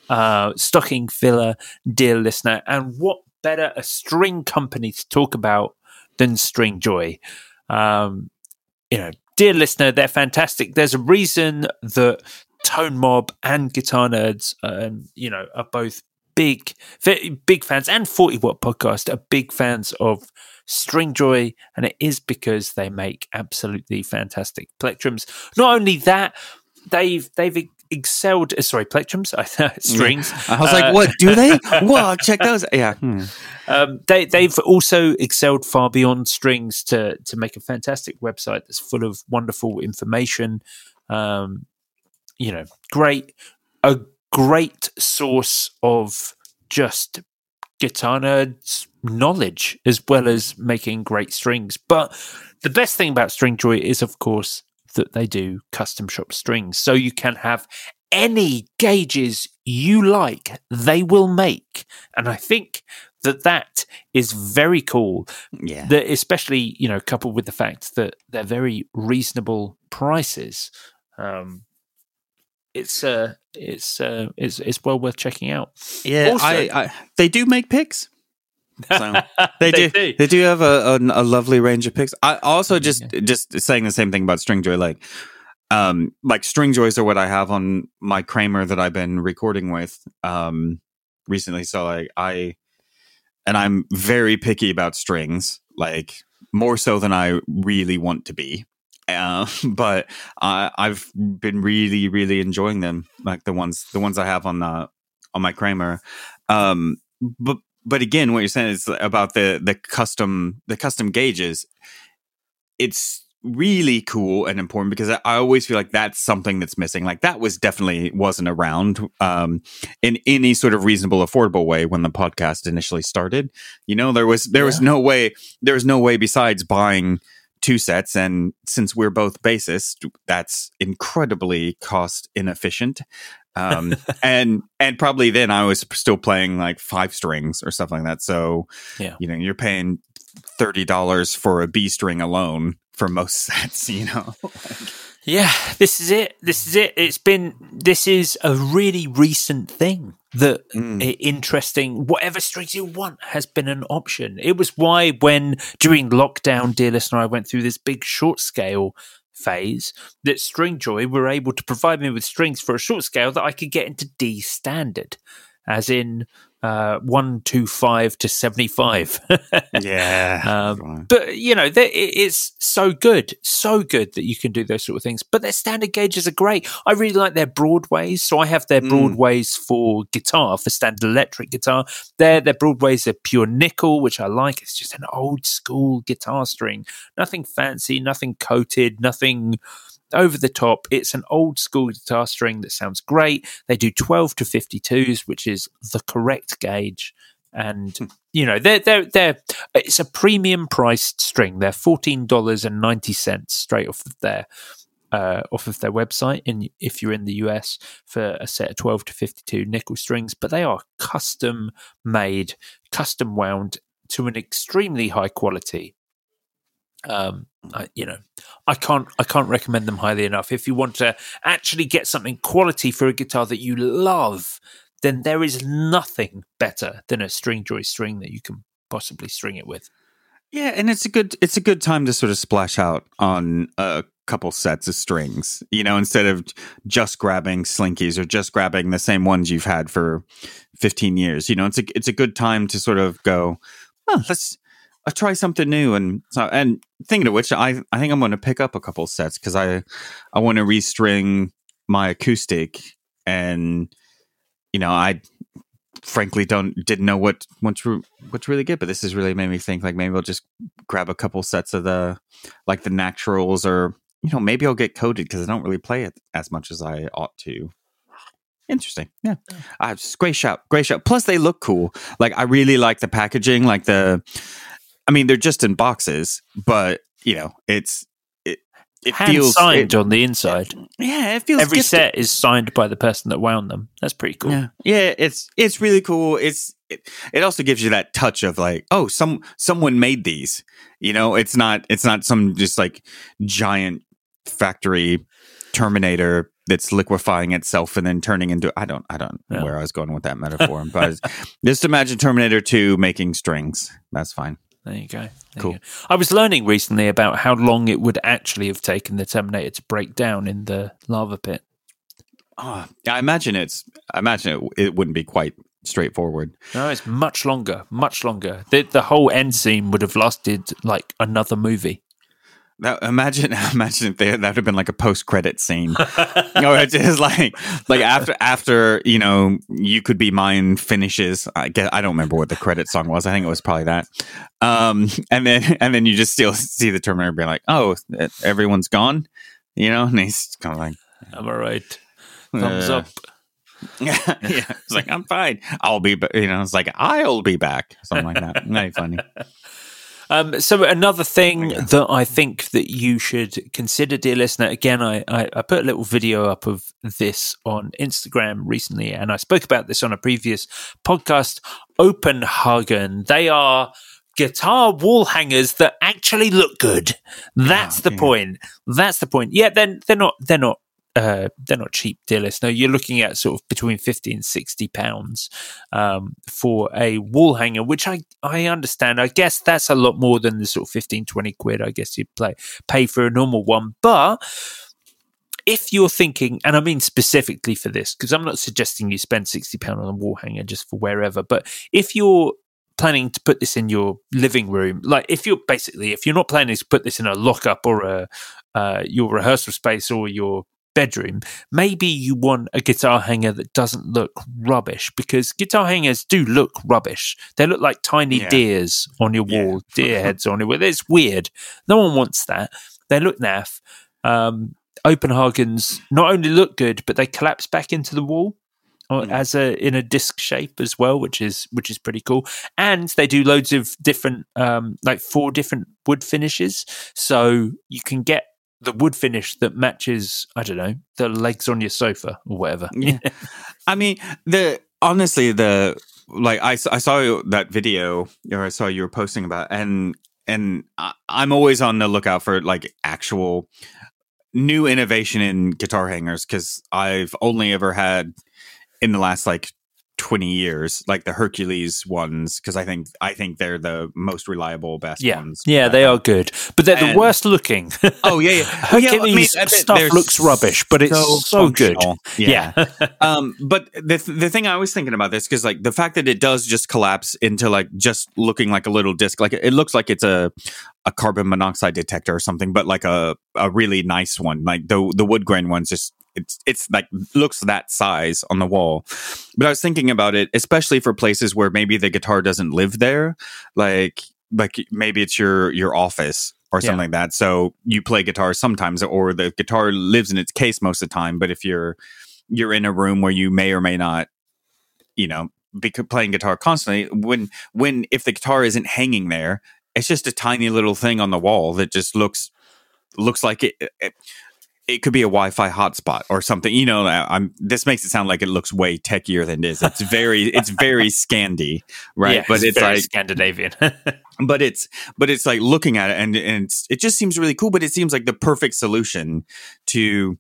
Speaker 4: uh, stocking filler, dear listener. And what better a string company to talk about than Stringjoy? Um, you know, dear listener, they're fantastic. There's a reason that Tone Mob and Guitar Nerds, um, you know, are both big, big fans, and forty Watt Podcast are big fans of Stringjoy, and it is because they make absolutely fantastic plectrums. Not only that, they've they've excelled. Uh, sorry, plectrums, strings.
Speaker 5: I was
Speaker 4: uh,
Speaker 5: like, what do they? Whoa, check those. Yeah, hmm.
Speaker 4: um, they they've also excelled far beyond strings to to make a fantastic website that's full of wonderful information. Um, you know, great a great source of just guitar nerds knowledge, as well as making great strings. But the best thing about Stringjoy is, of course, that they do custom shop strings, so you can have any gauges you like, they will make. And I think that that is very cool.
Speaker 5: Yeah,
Speaker 4: that especially, you know, coupled with the fact that they're very reasonable prices. Um, it's uh, it's uh, it's it's well worth checking out.
Speaker 5: Yeah,
Speaker 4: also,
Speaker 5: I, I they do make picks. So
Speaker 4: They
Speaker 5: they, do,
Speaker 4: do.
Speaker 5: They do have a, a, a lovely range of picks. I also just
Speaker 4: Yeah.
Speaker 5: just saying the same thing about Stringjoy. Like, um, like Stringjoys are what I have on my Kramer that I've been recording with um recently. So like I, and I'm very picky about strings, like more so than I really want to be. Uh, but I, I've been really, really enjoying them, like the ones the ones I have on the on my Kramer. Um, but But again, what you're saying is about the the custom the custom gauges. It's really cool and important because I, I always feel like that's something that's missing. Like that was definitely wasn't around um, in any sort of reasonable, affordable way when the podcast initially started. You know, there was there
Speaker 4: Yeah.
Speaker 5: was no way there was no way besides buying two sets, and since we're both bassists, that's incredibly cost inefficient. um and and probably then I was still playing like five strings or something like that, so
Speaker 4: Yeah.
Speaker 5: you know, you're paying thirty dollars for a B string alone for most sets, you know.
Speaker 4: Yeah, this is it. This is it. It's been, this is a really recent thing that
Speaker 5: Mm.
Speaker 4: i- interesting, whatever strings you want has been an option. It was why when during lockdown, dear listener, I went through this big short scale phase, that Stringjoy were able to provide me with strings for a short scale that I could get into D standard, as in uh, one two five to seventy-five.
Speaker 5: Yeah.
Speaker 4: Um, but you know, they, it- it's so good, so good that you can do those sort of things. But their standard gauges are great. I really like their Broadways. So I have their
Speaker 5: Mm.
Speaker 4: Broadways for guitar, for standard electric guitar. Their their Broadways are pure nickel, which I like. It's just an old school guitar string, nothing fancy, nothing coated, nothing over the top. It's an old school guitar string that sounds great. They do twelve to fifty-twos, which is the correct gauge. And you know, they're they're they're it's a premium priced string. They're fourteen dollars and ninety cents straight off of their uh, off of their website. And if you're in the U S for a set of twelve to fifty-two nickel strings, but they are custom made, custom wound to an extremely high quality. Um, I, you know, I can't I can't recommend them highly enough. If you want to actually get something quality for a guitar that you love, then there is nothing better than a Stringjoy string that you can possibly string it with.
Speaker 5: Yeah, and it's a good it's a good time to sort of splash out on a couple sets of strings, you know, instead of just grabbing slinkies or just grabbing the same ones you've had for fifteen years. You know, it's a it's a good time to sort of go, oh, let's I'll try something new. And so, and thinking of which, I I think I'm going to pick up a couple sets because I I want to restring my acoustic, and you know, I frankly don't didn't know what what's re- what's really good, but this has really made me think like maybe I'll just grab a couple sets of the like the naturals, or you know, maybe I'll get coated because I don't really play it as much as I ought to. Interesting. Yeah. Uh, just great shout. Great shout. Plus they look cool. Like I really like the packaging, like the I mean, they're just in boxes, but you know, it's it it
Speaker 4: Hand
Speaker 5: feels
Speaker 4: signed
Speaker 5: it,
Speaker 4: on the inside.
Speaker 5: yeah, it feels
Speaker 4: Every
Speaker 5: gifted.
Speaker 4: set is signed by the person that wound them. That's pretty cool.
Speaker 5: Yeah, yeah, it's it's really cool. It's it, it also gives you that touch of like, oh, some someone made these. You know, it's not it's not some just like giant factory Terminator that's liquefying itself and then turning into I don't I don't know
Speaker 4: Yeah.
Speaker 5: where I was going with that metaphor, but just imagine Terminator two making strings. That's fine.
Speaker 4: There you go. There
Speaker 5: Cool.
Speaker 4: you go. I was learning recently about how long it would actually have taken the Terminator to break down in the lava pit.
Speaker 5: Oh, I imagine it's I imagine it, it wouldn't be quite straightforward.
Speaker 4: No, it's much longer, much longer. The, the whole end scene would have lasted like another movie.
Speaker 5: That, imagine, imagine if they, that would have been like a post-credit scene. No, it's just like, like after, after you know, You Could Be Mine finishes. I guess I don't remember what the credit song was. I think it was probably that. Um, and then, and then you just still see the Terminator be like, "Oh, everyone's gone," you know, and he's kind of like,
Speaker 4: "I'm all right, thumbs
Speaker 5: uh,
Speaker 4: up."
Speaker 5: yeah, yeah. It's like, "I'm fine. I'll be," ba-, you know, it's like, "I'll be back," something like that. Very funny.
Speaker 4: Um, so another thing that I think that you should consider, dear listener, again, I, I, I put a little video up of this on Instagram recently, and I spoke about this on a previous podcast, Openhagen. They are guitar wall hangers that actually look good. That's
Speaker 5: Oh,
Speaker 4: the
Speaker 5: yeah.
Speaker 4: point. That's the point. Yeah, then they're not, they're not, Uh, they're not cheap, dear listener. You're looking at sort of between fifty and sixty pounds um, for a wall hanger, which I, I understand. I guess that's a lot more than the sort of fifteen, twenty quid I guess you'd play, pay for a normal one. But if you're thinking, and I mean specifically for this, because I'm not suggesting you spend sixty pounds on a wall hanger just for wherever, but if you're planning to put this in your living room, like if you're basically, if you're not planning to put this in a lockup or a uh, your rehearsal space or your bedroom, maybe you want a guitar hanger that doesn't look rubbish, because guitar hangers do look rubbish. They look like tiny
Speaker 5: Yeah.
Speaker 4: deers on your wall,
Speaker 5: Yeah.
Speaker 4: deer heads on your wall. It's weird. No one wants that. They look naff. Um, Openhagens not only look good, but they collapse back into the wall
Speaker 5: Mm.
Speaker 4: as a in a disc shape as well, which is which is pretty cool. And they do loads of different, um, like four different wood finishes, so you can get the wood finish that matches, I don't know, the legs on your sofa or whatever.
Speaker 5: Yeah. I mean, the honestly, the like I, I saw that video, or I saw you were posting about, and and I, I'm always on the lookout for like actual new innovation in guitar hangers, because I've only ever had in the last like twenty years, like the Hercules ones, because I think I think they're the most reliable, best
Speaker 4: Yeah,
Speaker 5: ones.
Speaker 4: yeah, they are good, but they're the
Speaker 5: And-
Speaker 4: worst looking.
Speaker 5: Oh yeah, yeah.
Speaker 4: Hercules
Speaker 5: Yeah, I mean, uh,
Speaker 4: stuff
Speaker 5: they're
Speaker 4: looks rubbish, but it's
Speaker 5: so
Speaker 4: so, good.
Speaker 5: functional.
Speaker 4: Yeah,
Speaker 5: um, but the the thing I was thinking about this, because like the fact that it does just collapse into like just looking like a little disc, like it looks like it's a a carbon monoxide detector or something, but like a a really nice one. Like the the wood grain ones, just it's it's like looks that size on the wall. But I was thinking about it, especially for places where maybe the guitar doesn't live there, like like maybe it's your your office or something
Speaker 4: Yeah.
Speaker 5: like that. So you play guitar sometimes, or the guitar lives in its case most of the time. But if you're you're in a room where you may or may not, you know, be playing guitar constantly, when when if the guitar isn't hanging there, it's just a tiny little thing on the wall that just looks looks like it. it It could be a Wi-Fi hotspot or something. You know, I'm. This makes it sound like it looks way techier than it is. It's very, it's very Scandi, right?
Speaker 4: Yeah,
Speaker 5: but it's
Speaker 4: very
Speaker 5: like
Speaker 4: Scandinavian.
Speaker 5: but it's but it's like looking at it, and and it's, it just seems really cool. But it seems like the perfect solution to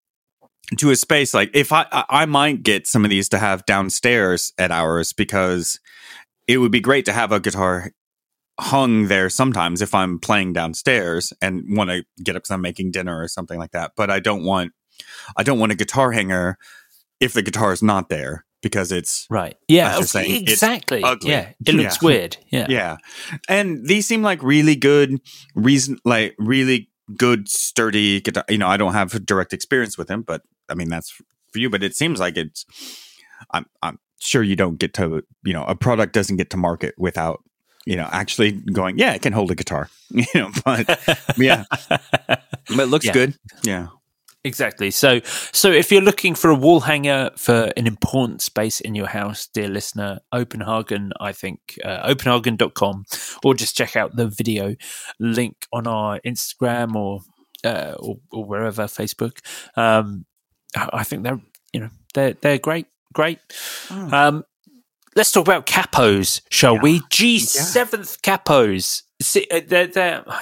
Speaker 5: to a space. Like if I I I might get some of these to have downstairs at ours, because it would be great to have a guitar hung there sometimes if I'm playing downstairs and want to get up because I'm making dinner or something like that. But I don't want I don't want a guitar hanger if the guitar is not there, because it's
Speaker 4: Right. Yeah,
Speaker 5: as you're saying, it's
Speaker 4: exactly.
Speaker 5: ugly.
Speaker 4: Yeah, it looks
Speaker 5: Yeah.
Speaker 4: weird. Yeah.
Speaker 5: yeah. And these seem like really good reason like really good sturdy guitar. You know, I don't have direct experience with them, but I mean that's for you, but it seems like it's I'm I'm sure you don't get to, you know, a product doesn't get to market without, you know, actually going, yeah, it can hold a guitar, you know, but yeah, but it looks
Speaker 4: Yeah.
Speaker 5: good. Yeah.
Speaker 4: Exactly. So, so if you're looking for a wall hanger for an important space in your house, dear listener, Openhagen, I think, uh, openhagen dot com, or just check out the video link on our Instagram or uh, or, or wherever, Facebook. Um, I I think they're, you know, they're they're great, great. Um, let's talk about capos, shall we? G seventh capos. See, uh, they're, they're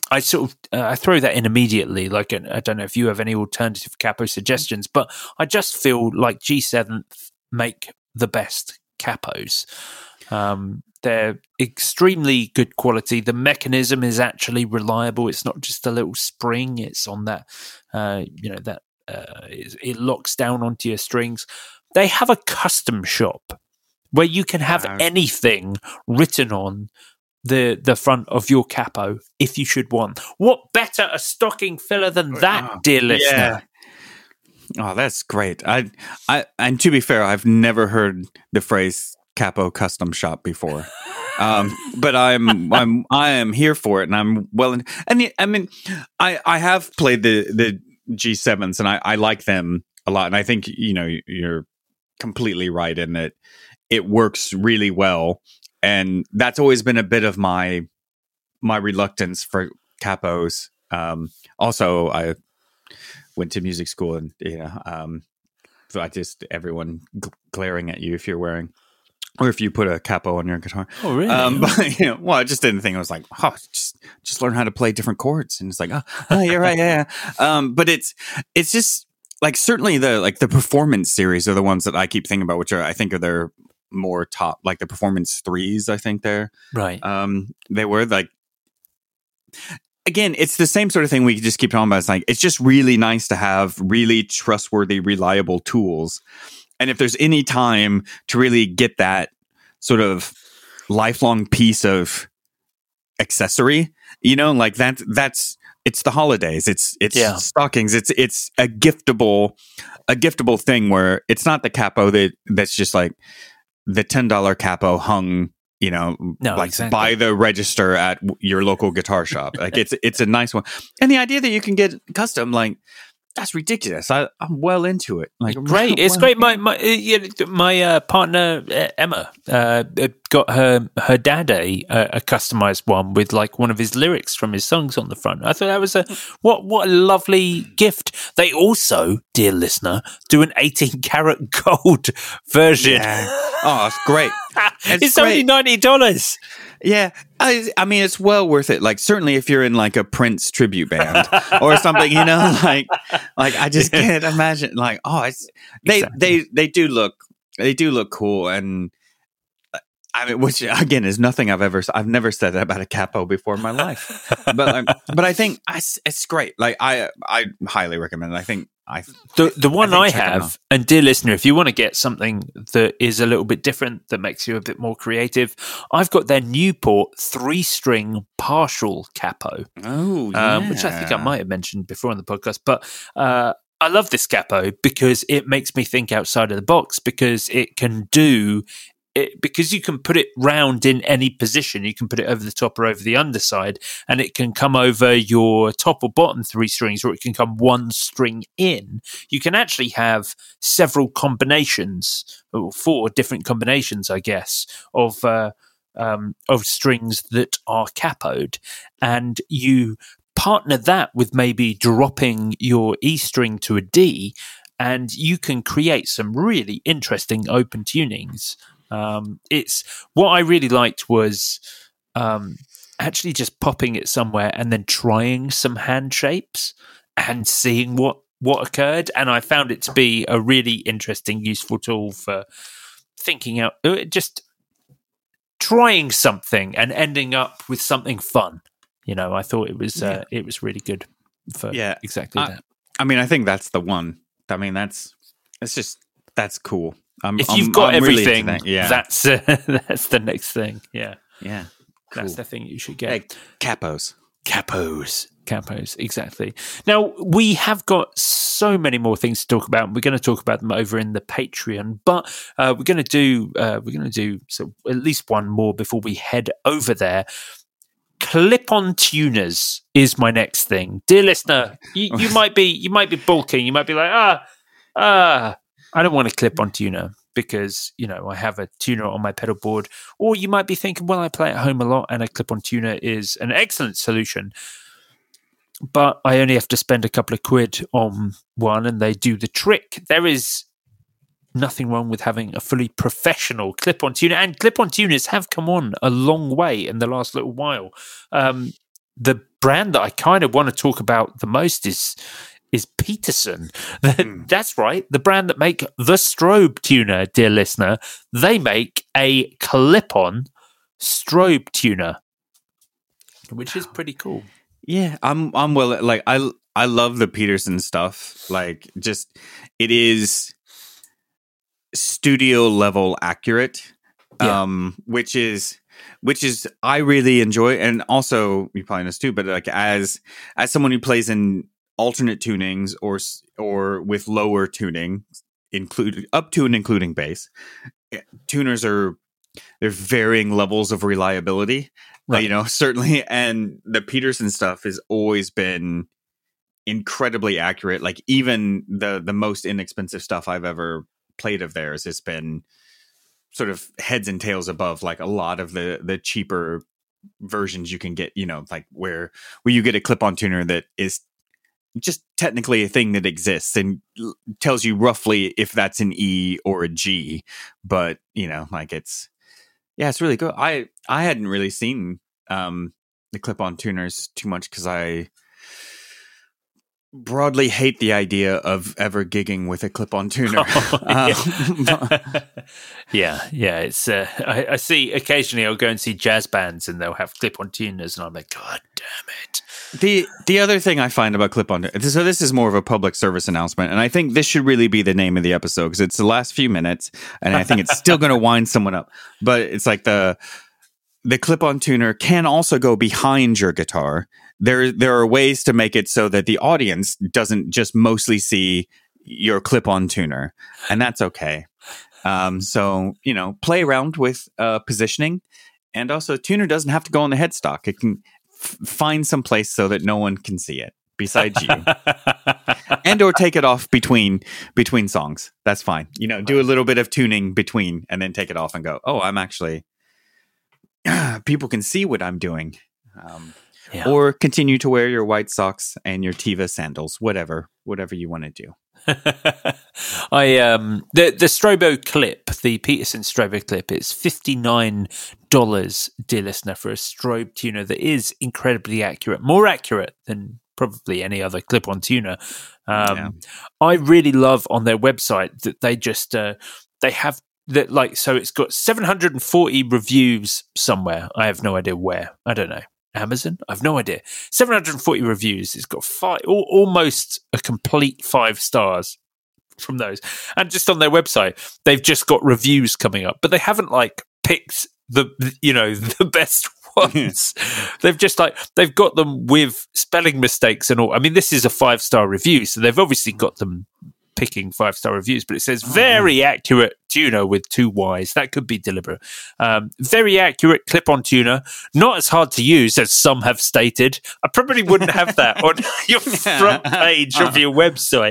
Speaker 4: I sort of uh, I throw that in immediately. Like, I don't know if you have any alternative capo suggestions, but I just feel like G seventh make the best capos. Um, they're extremely good quality. The mechanism is actually reliable. It's not just a little spring. It's on that, uh, you know, that uh, it, it locks down onto your strings. They have a custom shop where you can have
Speaker 5: Wow.
Speaker 4: anything written on the the front of your capo if you should want. What better a stocking filler than that,
Speaker 5: Oh,
Speaker 4: dear listener?
Speaker 5: yeah. Oh, that's great. I, I, and to be fair, I've never heard the phrase capo custom shop before. Um, but I'm, I'm, I am here for it, and I'm well. In, and the, I mean, I, I have played the the G sevens, and I, I like them a lot. And I think you know you're completely right in that it works really well. And that's always been a bit of my my reluctance for capos. Um, also, I went to music school, and you know, um, so I just everyone g- glaring at you if you're wearing, or if you put a capo on your guitar.
Speaker 4: Oh, really?
Speaker 5: Um, but you know, well, I just didn't think. I was like, oh, just just learn how to play different chords, and it's like, oh, oh you're right, yeah. yeah. Um, but it's it's just like certainly the like the performance series are the ones that I keep thinking about, which are I think are their more top, like the performance threes. I think they're
Speaker 4: Right.
Speaker 5: um they were like, again, it's the same sort of thing we just keep talking about. It's like it's just really nice to have really trustworthy, reliable tools, and if there's any time to really get that sort of lifelong piece of accessory, you know, like that that's it's the holidays, it's it's
Speaker 4: Yeah.
Speaker 5: stockings, it's it's a giftable a giftable thing where it's not the capo that that's just like the ten dollar capo hung, you know,
Speaker 4: No,
Speaker 5: like
Speaker 4: exactly.
Speaker 5: by the register at w- your local guitar shop. Like it's it's a nice one, and the idea that you can get custom, like that's ridiculous. I, I'm well into it. Like
Speaker 4: Great, it's
Speaker 5: well-
Speaker 4: great. My my uh, yeah, my uh, partner uh, Emma uh, got her her dad a a customized one with like one of his lyrics from his songs on the front. I thought that was a what what a lovely gift. They also, dear listener, do an eighteen karat gold version.
Speaker 5: Yeah. Oh, it's great.
Speaker 4: It's,
Speaker 5: It's
Speaker 4: only
Speaker 5: great.
Speaker 4: ninety dollars.
Speaker 5: Yeah, I, I mean, it's well worth it. Like, certainly if you're in like a Prince tribute band or something, you know, like, like I just can't imagine. Like, oh, it's they,
Speaker 4: Exactly.
Speaker 5: they, they do look, they do look cool, and I mean, which again is nothing I've ever, I've never said that about a capo before in my life. But, um, but I think I, it's great. Like, I, I highly recommend it. I think I.
Speaker 4: The the one
Speaker 5: think
Speaker 4: I,
Speaker 5: check 'em
Speaker 4: have,
Speaker 5: out.
Speaker 4: and dear listener, if you want to get something that is a little bit different, that makes you a bit more creative, I've got their Newport three string partial capo,
Speaker 5: Oh,
Speaker 4: um, which I think I might have mentioned before on the podcast. But uh, I love this capo because it makes me think outside of the box, because it can do. It, because you can put it round in any position. You can put it over the top or over the underside, and it can come over your top or bottom three strings, or it can come one string in. You can actually have several combinations, or four different combinations, I guess, of uh, um, of strings that are capoed, and you partner that with maybe dropping your E string to a D, and you can create some really interesting open tunings. Um, it's what I really liked was um, actually just popping it somewhere and then trying some hand shapes and seeing what what occurred. And I found it to be a really interesting, useful tool for thinking out, uh, just trying something and ending up with something fun. You know, I thought it was uh, it was really good for
Speaker 5: Yeah.
Speaker 4: exactly
Speaker 5: I-
Speaker 4: that.
Speaker 5: I mean, I think that's the one. I mean, that's it's just that's cool. I'm,
Speaker 4: If
Speaker 5: I'm-
Speaker 4: you've got
Speaker 5: I'm really into
Speaker 4: everything,
Speaker 5: that. yeah,
Speaker 4: that's uh, that's the next thing. Yeah,
Speaker 5: yeah,
Speaker 4: that's
Speaker 5: cool.
Speaker 4: the thing you should get.
Speaker 5: Hey, capos.
Speaker 4: Capos. Capos, exactly. Now, we have got so many more things to talk about. We're going to talk about them over in the Patreon, but uh, we're going to do uh, we're going to do so at least one more before we head over there. Clip-on tuners is my next thing, dear listener. You, you might be you might be bulking. You might be like, ah, ah, I don't want a clip-on tuner because, you know, I have a tuner on my pedal board. Or you might be thinking, well, I play at home a lot, and a clip-on tuner is an excellent solution. But I only have to spend a couple of quid on one and they do the trick. There is nothing wrong with having a fully professional clip-on tuner, and clip-on tuners have come on a long way in the last little while. Um, the brand that I kind of want to talk about the most is is Peterson. Mm. That's right. The brand that make the strobe tuner, dear listener. They make a clip-on strobe tuner, which is pretty cool.
Speaker 5: Yeah, I'm I'm well like I I love the Peterson stuff. Like just it is studio level accurate. Yeah. Um which is which is I really enjoy, and also you probably know this too, but like as as someone who plays in alternate tunings or or with lower tuning, include up to and including bass, tuners are there's varying levels of reliability, right. uh, you know, certainly. And the Peterson stuff has always been incredibly accurate. Like even the the most inexpensive stuff I've ever played of theirs has been sort of heads and tails above like a lot of the the cheaper versions you can get, you know, like where where you get a clip-on tuner that is just technically a thing that exists and tells you roughly if that's an E or a G, but you know, like it's yeah, it's really good. I I hadn't really seen um the clip-on tuners too much because I broadly hate the idea of ever gigging with a clip-on tuner. Oh,
Speaker 4: yeah. um, yeah, yeah. It's uh, I, I see occasionally I'll go and see jazz bands and they'll have clip-on tuners, and I'm like, God damn it.
Speaker 5: The the other thing I find about clip-on, so this is more of a public service announcement, and I think this should really be the name of the episode because it's the last few minutes, and I think it's still going to wind someone up. But it's like the the clip-on tuner can also go behind your guitar. There there are ways to make it so that the audience doesn't just mostly see your clip-on tuner, and that's okay. Um, so you know, play around with uh, positioning, and also tuner doesn't have to go on the headstock. It can find some place so that no one can see it besides you, and or take it off between between songs. That's fine. You know, do a little bit of tuning between, and then take it off and go. Oh, I'm actually people can see what I'm doing. Um, yeah. Or continue to wear your white socks and your Teva sandals. Whatever, whatever you want to do.
Speaker 4: I um the the Strobo clip, the Peterson Strobo clip, is fifty-nine dollars, dear listener, for a strobe tuner that is incredibly accurate, more accurate than probably any other clip-on tuner. Um, yeah. I really love on their website that they just uh, they have that like so it's got seven hundred forty reviews somewhere. I have no idea where. I don't know. Amazon? I've no idea. seven hundred forty reviews. It's got five, almost a complete five stars from those. And just on their website, they've just got reviews coming up, but they haven't like picked the, you know, the best ones. They've just like, they've got them with spelling mistakes and all. I mean, this is a five star review, so they've obviously got them picking five star reviews, but it says very accurate tuner with two Y's. That could be deliberate. Um, very accurate clip-on tuner, not as hard to use as some have stated. I probably wouldn't have that on your front page of your website.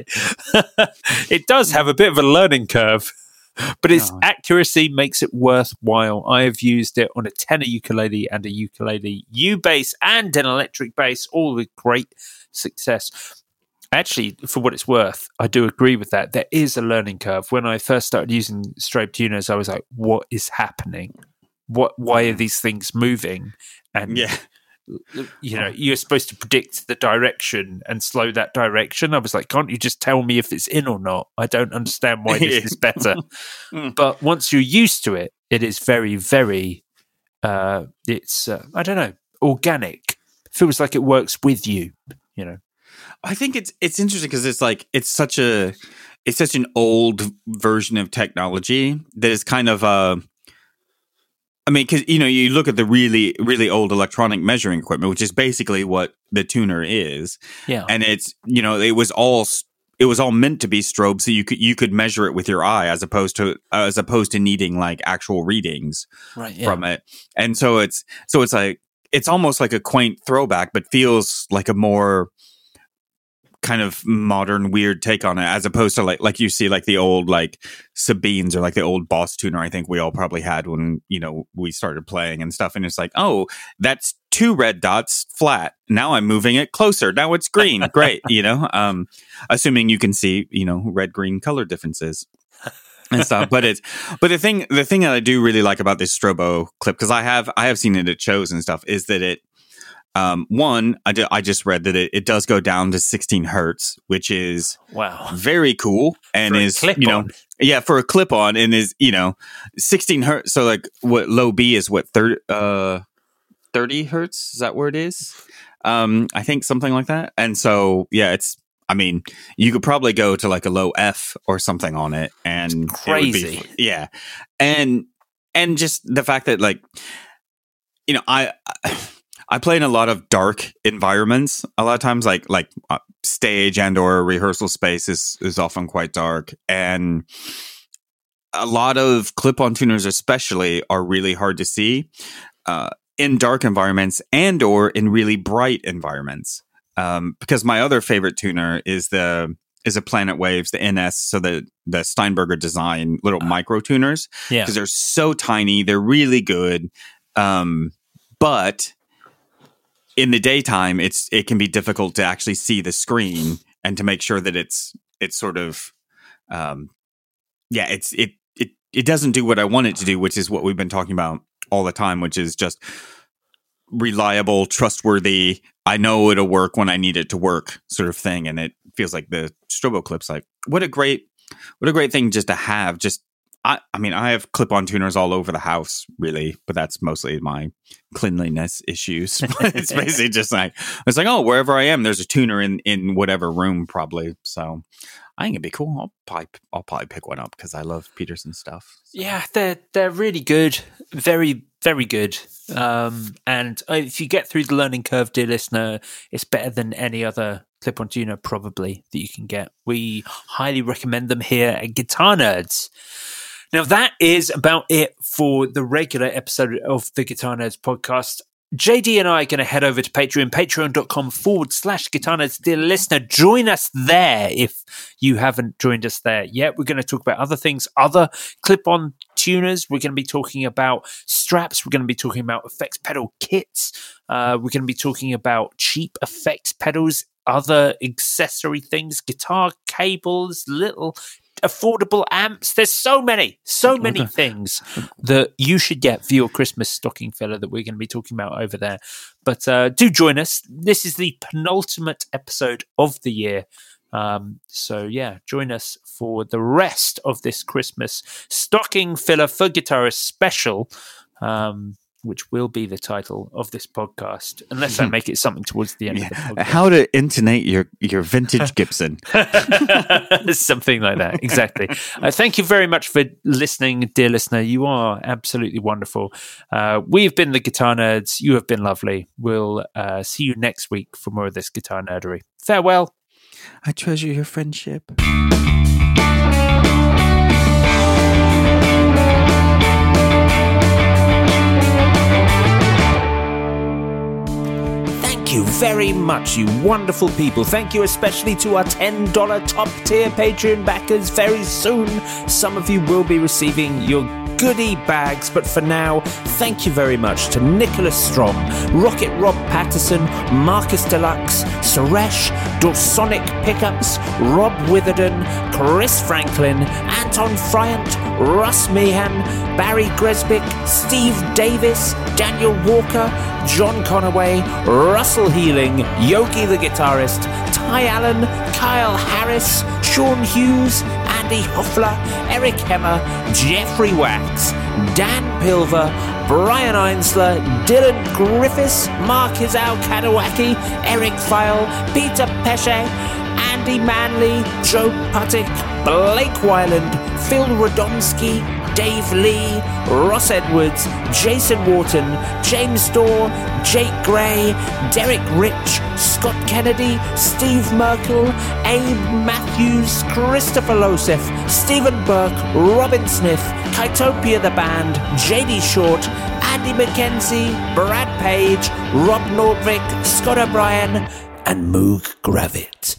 Speaker 4: It does have a bit of a learning curve, but its oh. accuracy makes it worthwhile. I have used it on a tenor ukulele and a ukulele U bass and an electric bass, all with great success. Actually, for what it's worth, I do agree with that. There is a learning curve. When I first started using strobe tuners, I was like, what is happening? What? Why are these things moving? And,
Speaker 5: yeah.
Speaker 4: you know, you're supposed to predict the direction and slow that direction. I was like, can't you just tell me if it's in or not? I don't understand why this is better. But once you're used to it, it is very, very, uh, it's, uh, I don't know, organic. Feels like it works with you, you know.
Speaker 5: I think it's it's interesting because it's like it's such a it's such an old version of technology that is kind of uh I mean, because you know you look at the really really old electronic measuring equipment, which is basically what the tuner is,
Speaker 4: yeah,
Speaker 5: and it's you know it was all it was all meant to be strobe, so you could you could measure it with your eye as opposed to uh, as opposed to needing like actual readings
Speaker 4: right, yeah.
Speaker 5: from it, and so it's so it's like it's almost like a quaint throwback, but feels like a more kind of modern weird take on it, as opposed to like like you see like the old like Sabines or like the old Boss tuner I think we all probably had when you know we started playing and stuff, and it's like, oh, that's two red dots flat, now I'm moving it closer, now it's green. Great. You know, um assuming you can see you know red green color differences and stuff. But it's but the thing the thing that I do really like about this Strobo clip, because I have I have seen it at shows and stuff, is that it Um, one, I, d- I just read that it, it does go down to sixteen hertz, which is
Speaker 4: wow,
Speaker 5: very cool, and
Speaker 4: for
Speaker 5: is you know,
Speaker 4: on.
Speaker 5: yeah, for a clip on, and is you know, sixteen hertz. So like, what low B is what thirty, uh, thirty hertz? Is that where it is? Um, I think something like that. And so yeah, it's. I mean, you could probably go to like a low F or something on it, and
Speaker 4: it's crazy,
Speaker 5: it would be, yeah, and and just the fact that like, you know, I. I I play in a lot of dark environments. A lot of times, like like uh, stage and or rehearsal space is is often quite dark, and a lot of clip-on tuners, especially, are really hard to see uh, in dark environments and or in really bright environments. Um, because my other favorite tuner is the is a Planet Waves, the N S, so the the Steinberger design little micro tuners.
Speaker 4: Yeah,
Speaker 5: because they're so tiny, they're really good, um, but in the daytime, it's it can be difficult to actually see the screen and to make sure that it's it's sort of, um, yeah, it's it it it doesn't do what I want it to do, which is what we've been talking about all the time, which is just reliable, trustworthy. I know it'll work when I need it to work, sort of thing. And it feels like the Strobo Clip's like what a great what a great thing just to have. Just I, I mean, I have clip-on tuners all over the house, really, but that's mostly my cleanliness issues. It's basically just like, it's like, oh, wherever I am, there's a tuner in, in whatever room, probably. So I think it'd be cool. I'll probably, I'll probably pick one up because I love Peterson stuff. So.
Speaker 4: Yeah, they're they're really good, very very good. Um, and if you get through the learning curve, dear listener, it's better than any other clip-on tuner probably that you can get. We highly recommend them here at Guitar Nerds. Now, that is about it for the regular episode of the Guitar Nerds podcast. J D and I are going to head over to Patreon, patreon.com forward slash Guitar Nerds. Dear listener, join us there if you haven't joined us there yet. We're going to talk about other things, other clip-on tuners. We're going to be talking about straps. We're going to be talking about effects pedal kits. Uh, we're going to be talking about cheap effects pedals, other accessory things, guitar cables, little affordable amps. There's so many, so many okay. things that you should get for your Christmas stocking filler that we're going to be talking about over there. But uh, do join us. This is the penultimate episode of the year. Um, so yeah, join us for the rest of this Christmas stocking filler for guitarists special, um, which will be the title of this podcast, unless I make it something towards the end yeah. of the podcast.
Speaker 5: How to intonate your, your vintage Gibson.
Speaker 4: Something like that, exactly. Uh, thank you very much for listening, dear listener. You are absolutely wonderful. Uh, we've been the Guitar Nerds. You have been lovely. We'll uh, see you next week for more of this guitar nerdery. Farewell.
Speaker 5: I treasure your friendship.
Speaker 4: Thank you very much, you wonderful people. Thank you especially to our ten dollars top tier Patreon backers. Very soon, some of you will be receiving your goodie bags, but for now, thank you very much to Nicholas Strong, Rocket Rob Patterson, Marcus Deluxe, Suresh, Dorsonic Pickups, Rob Witherden, Chris Franklin, Anton Friant, Russ Meehan, Barry Gresbick, Steve Davis, Daniel Walker, John Conaway, Russell Healing, Yogi the Guitarist, Ty Allen, Kyle Harris, Sean Hughes, Andy Hoffler, Eric Hemmer, Jeffrey Wax, Dan Pilver, Brian Einsler, Dylan Griffiths, Mark Hizal Kadawaki, Eric File, Peter Pesce, Andy Manley, Joe Puttick, Blake Wyland, Phil Radomski, Dave Lee, Ross Edwards, Jason Wharton, James Dorr, Jake Gray, Derek Rich, Scott Kennedy, Steve Merkel, Abe Matthews, Christopher Losef, Stephen Burke, Robin Smith, Kytopia the Band, J D Short, Andy McKenzie, Brad Page, Rob Nordvik, Scott O'Brien, and Moog Gravit.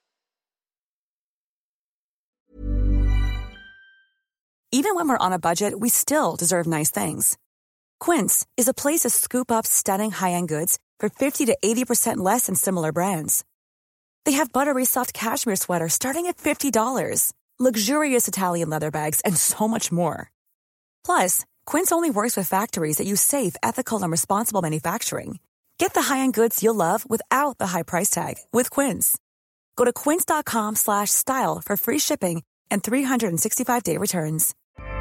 Speaker 8: Even when we're on a budget, we still deserve nice things. Quince is a place to scoop up stunning high-end goods for fifty to eighty percent less than similar brands. They have buttery soft cashmere sweaters starting at fifty dollars, luxurious Italian leather bags, and so much more. Plus, Quince only works with factories that use safe, ethical, and responsible manufacturing. Get the high-end goods you'll love without the high price tag with Quince. Go to quince.com slash style for free shipping and three sixty-five day returns.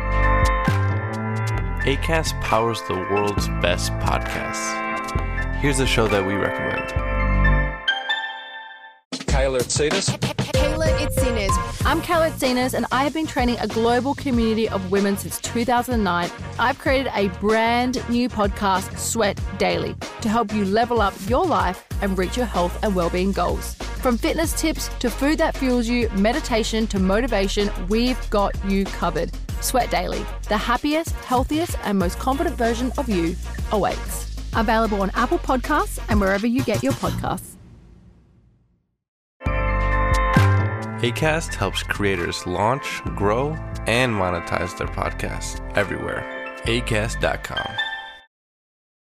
Speaker 9: Acast powers the world's best podcasts. Here's a show that we recommend.
Speaker 10: Kayla Itsinas.
Speaker 11: Kayla Itsinas. I'm Kayla Itsinas, and I have been training a global community of women since two thousand nine. I've created a brand new podcast, Sweat Daily, to help you level up your life and reach your health and well-being goals. From fitness tips to food that fuels you, meditation to motivation, we've got you covered. Sweat Daily, the happiest, healthiest, and most confident version of you awaits. Available on Apple Podcasts and wherever you get your podcasts.
Speaker 9: Acast helps creators launch, grow, and monetize their podcasts everywhere. acast dot com.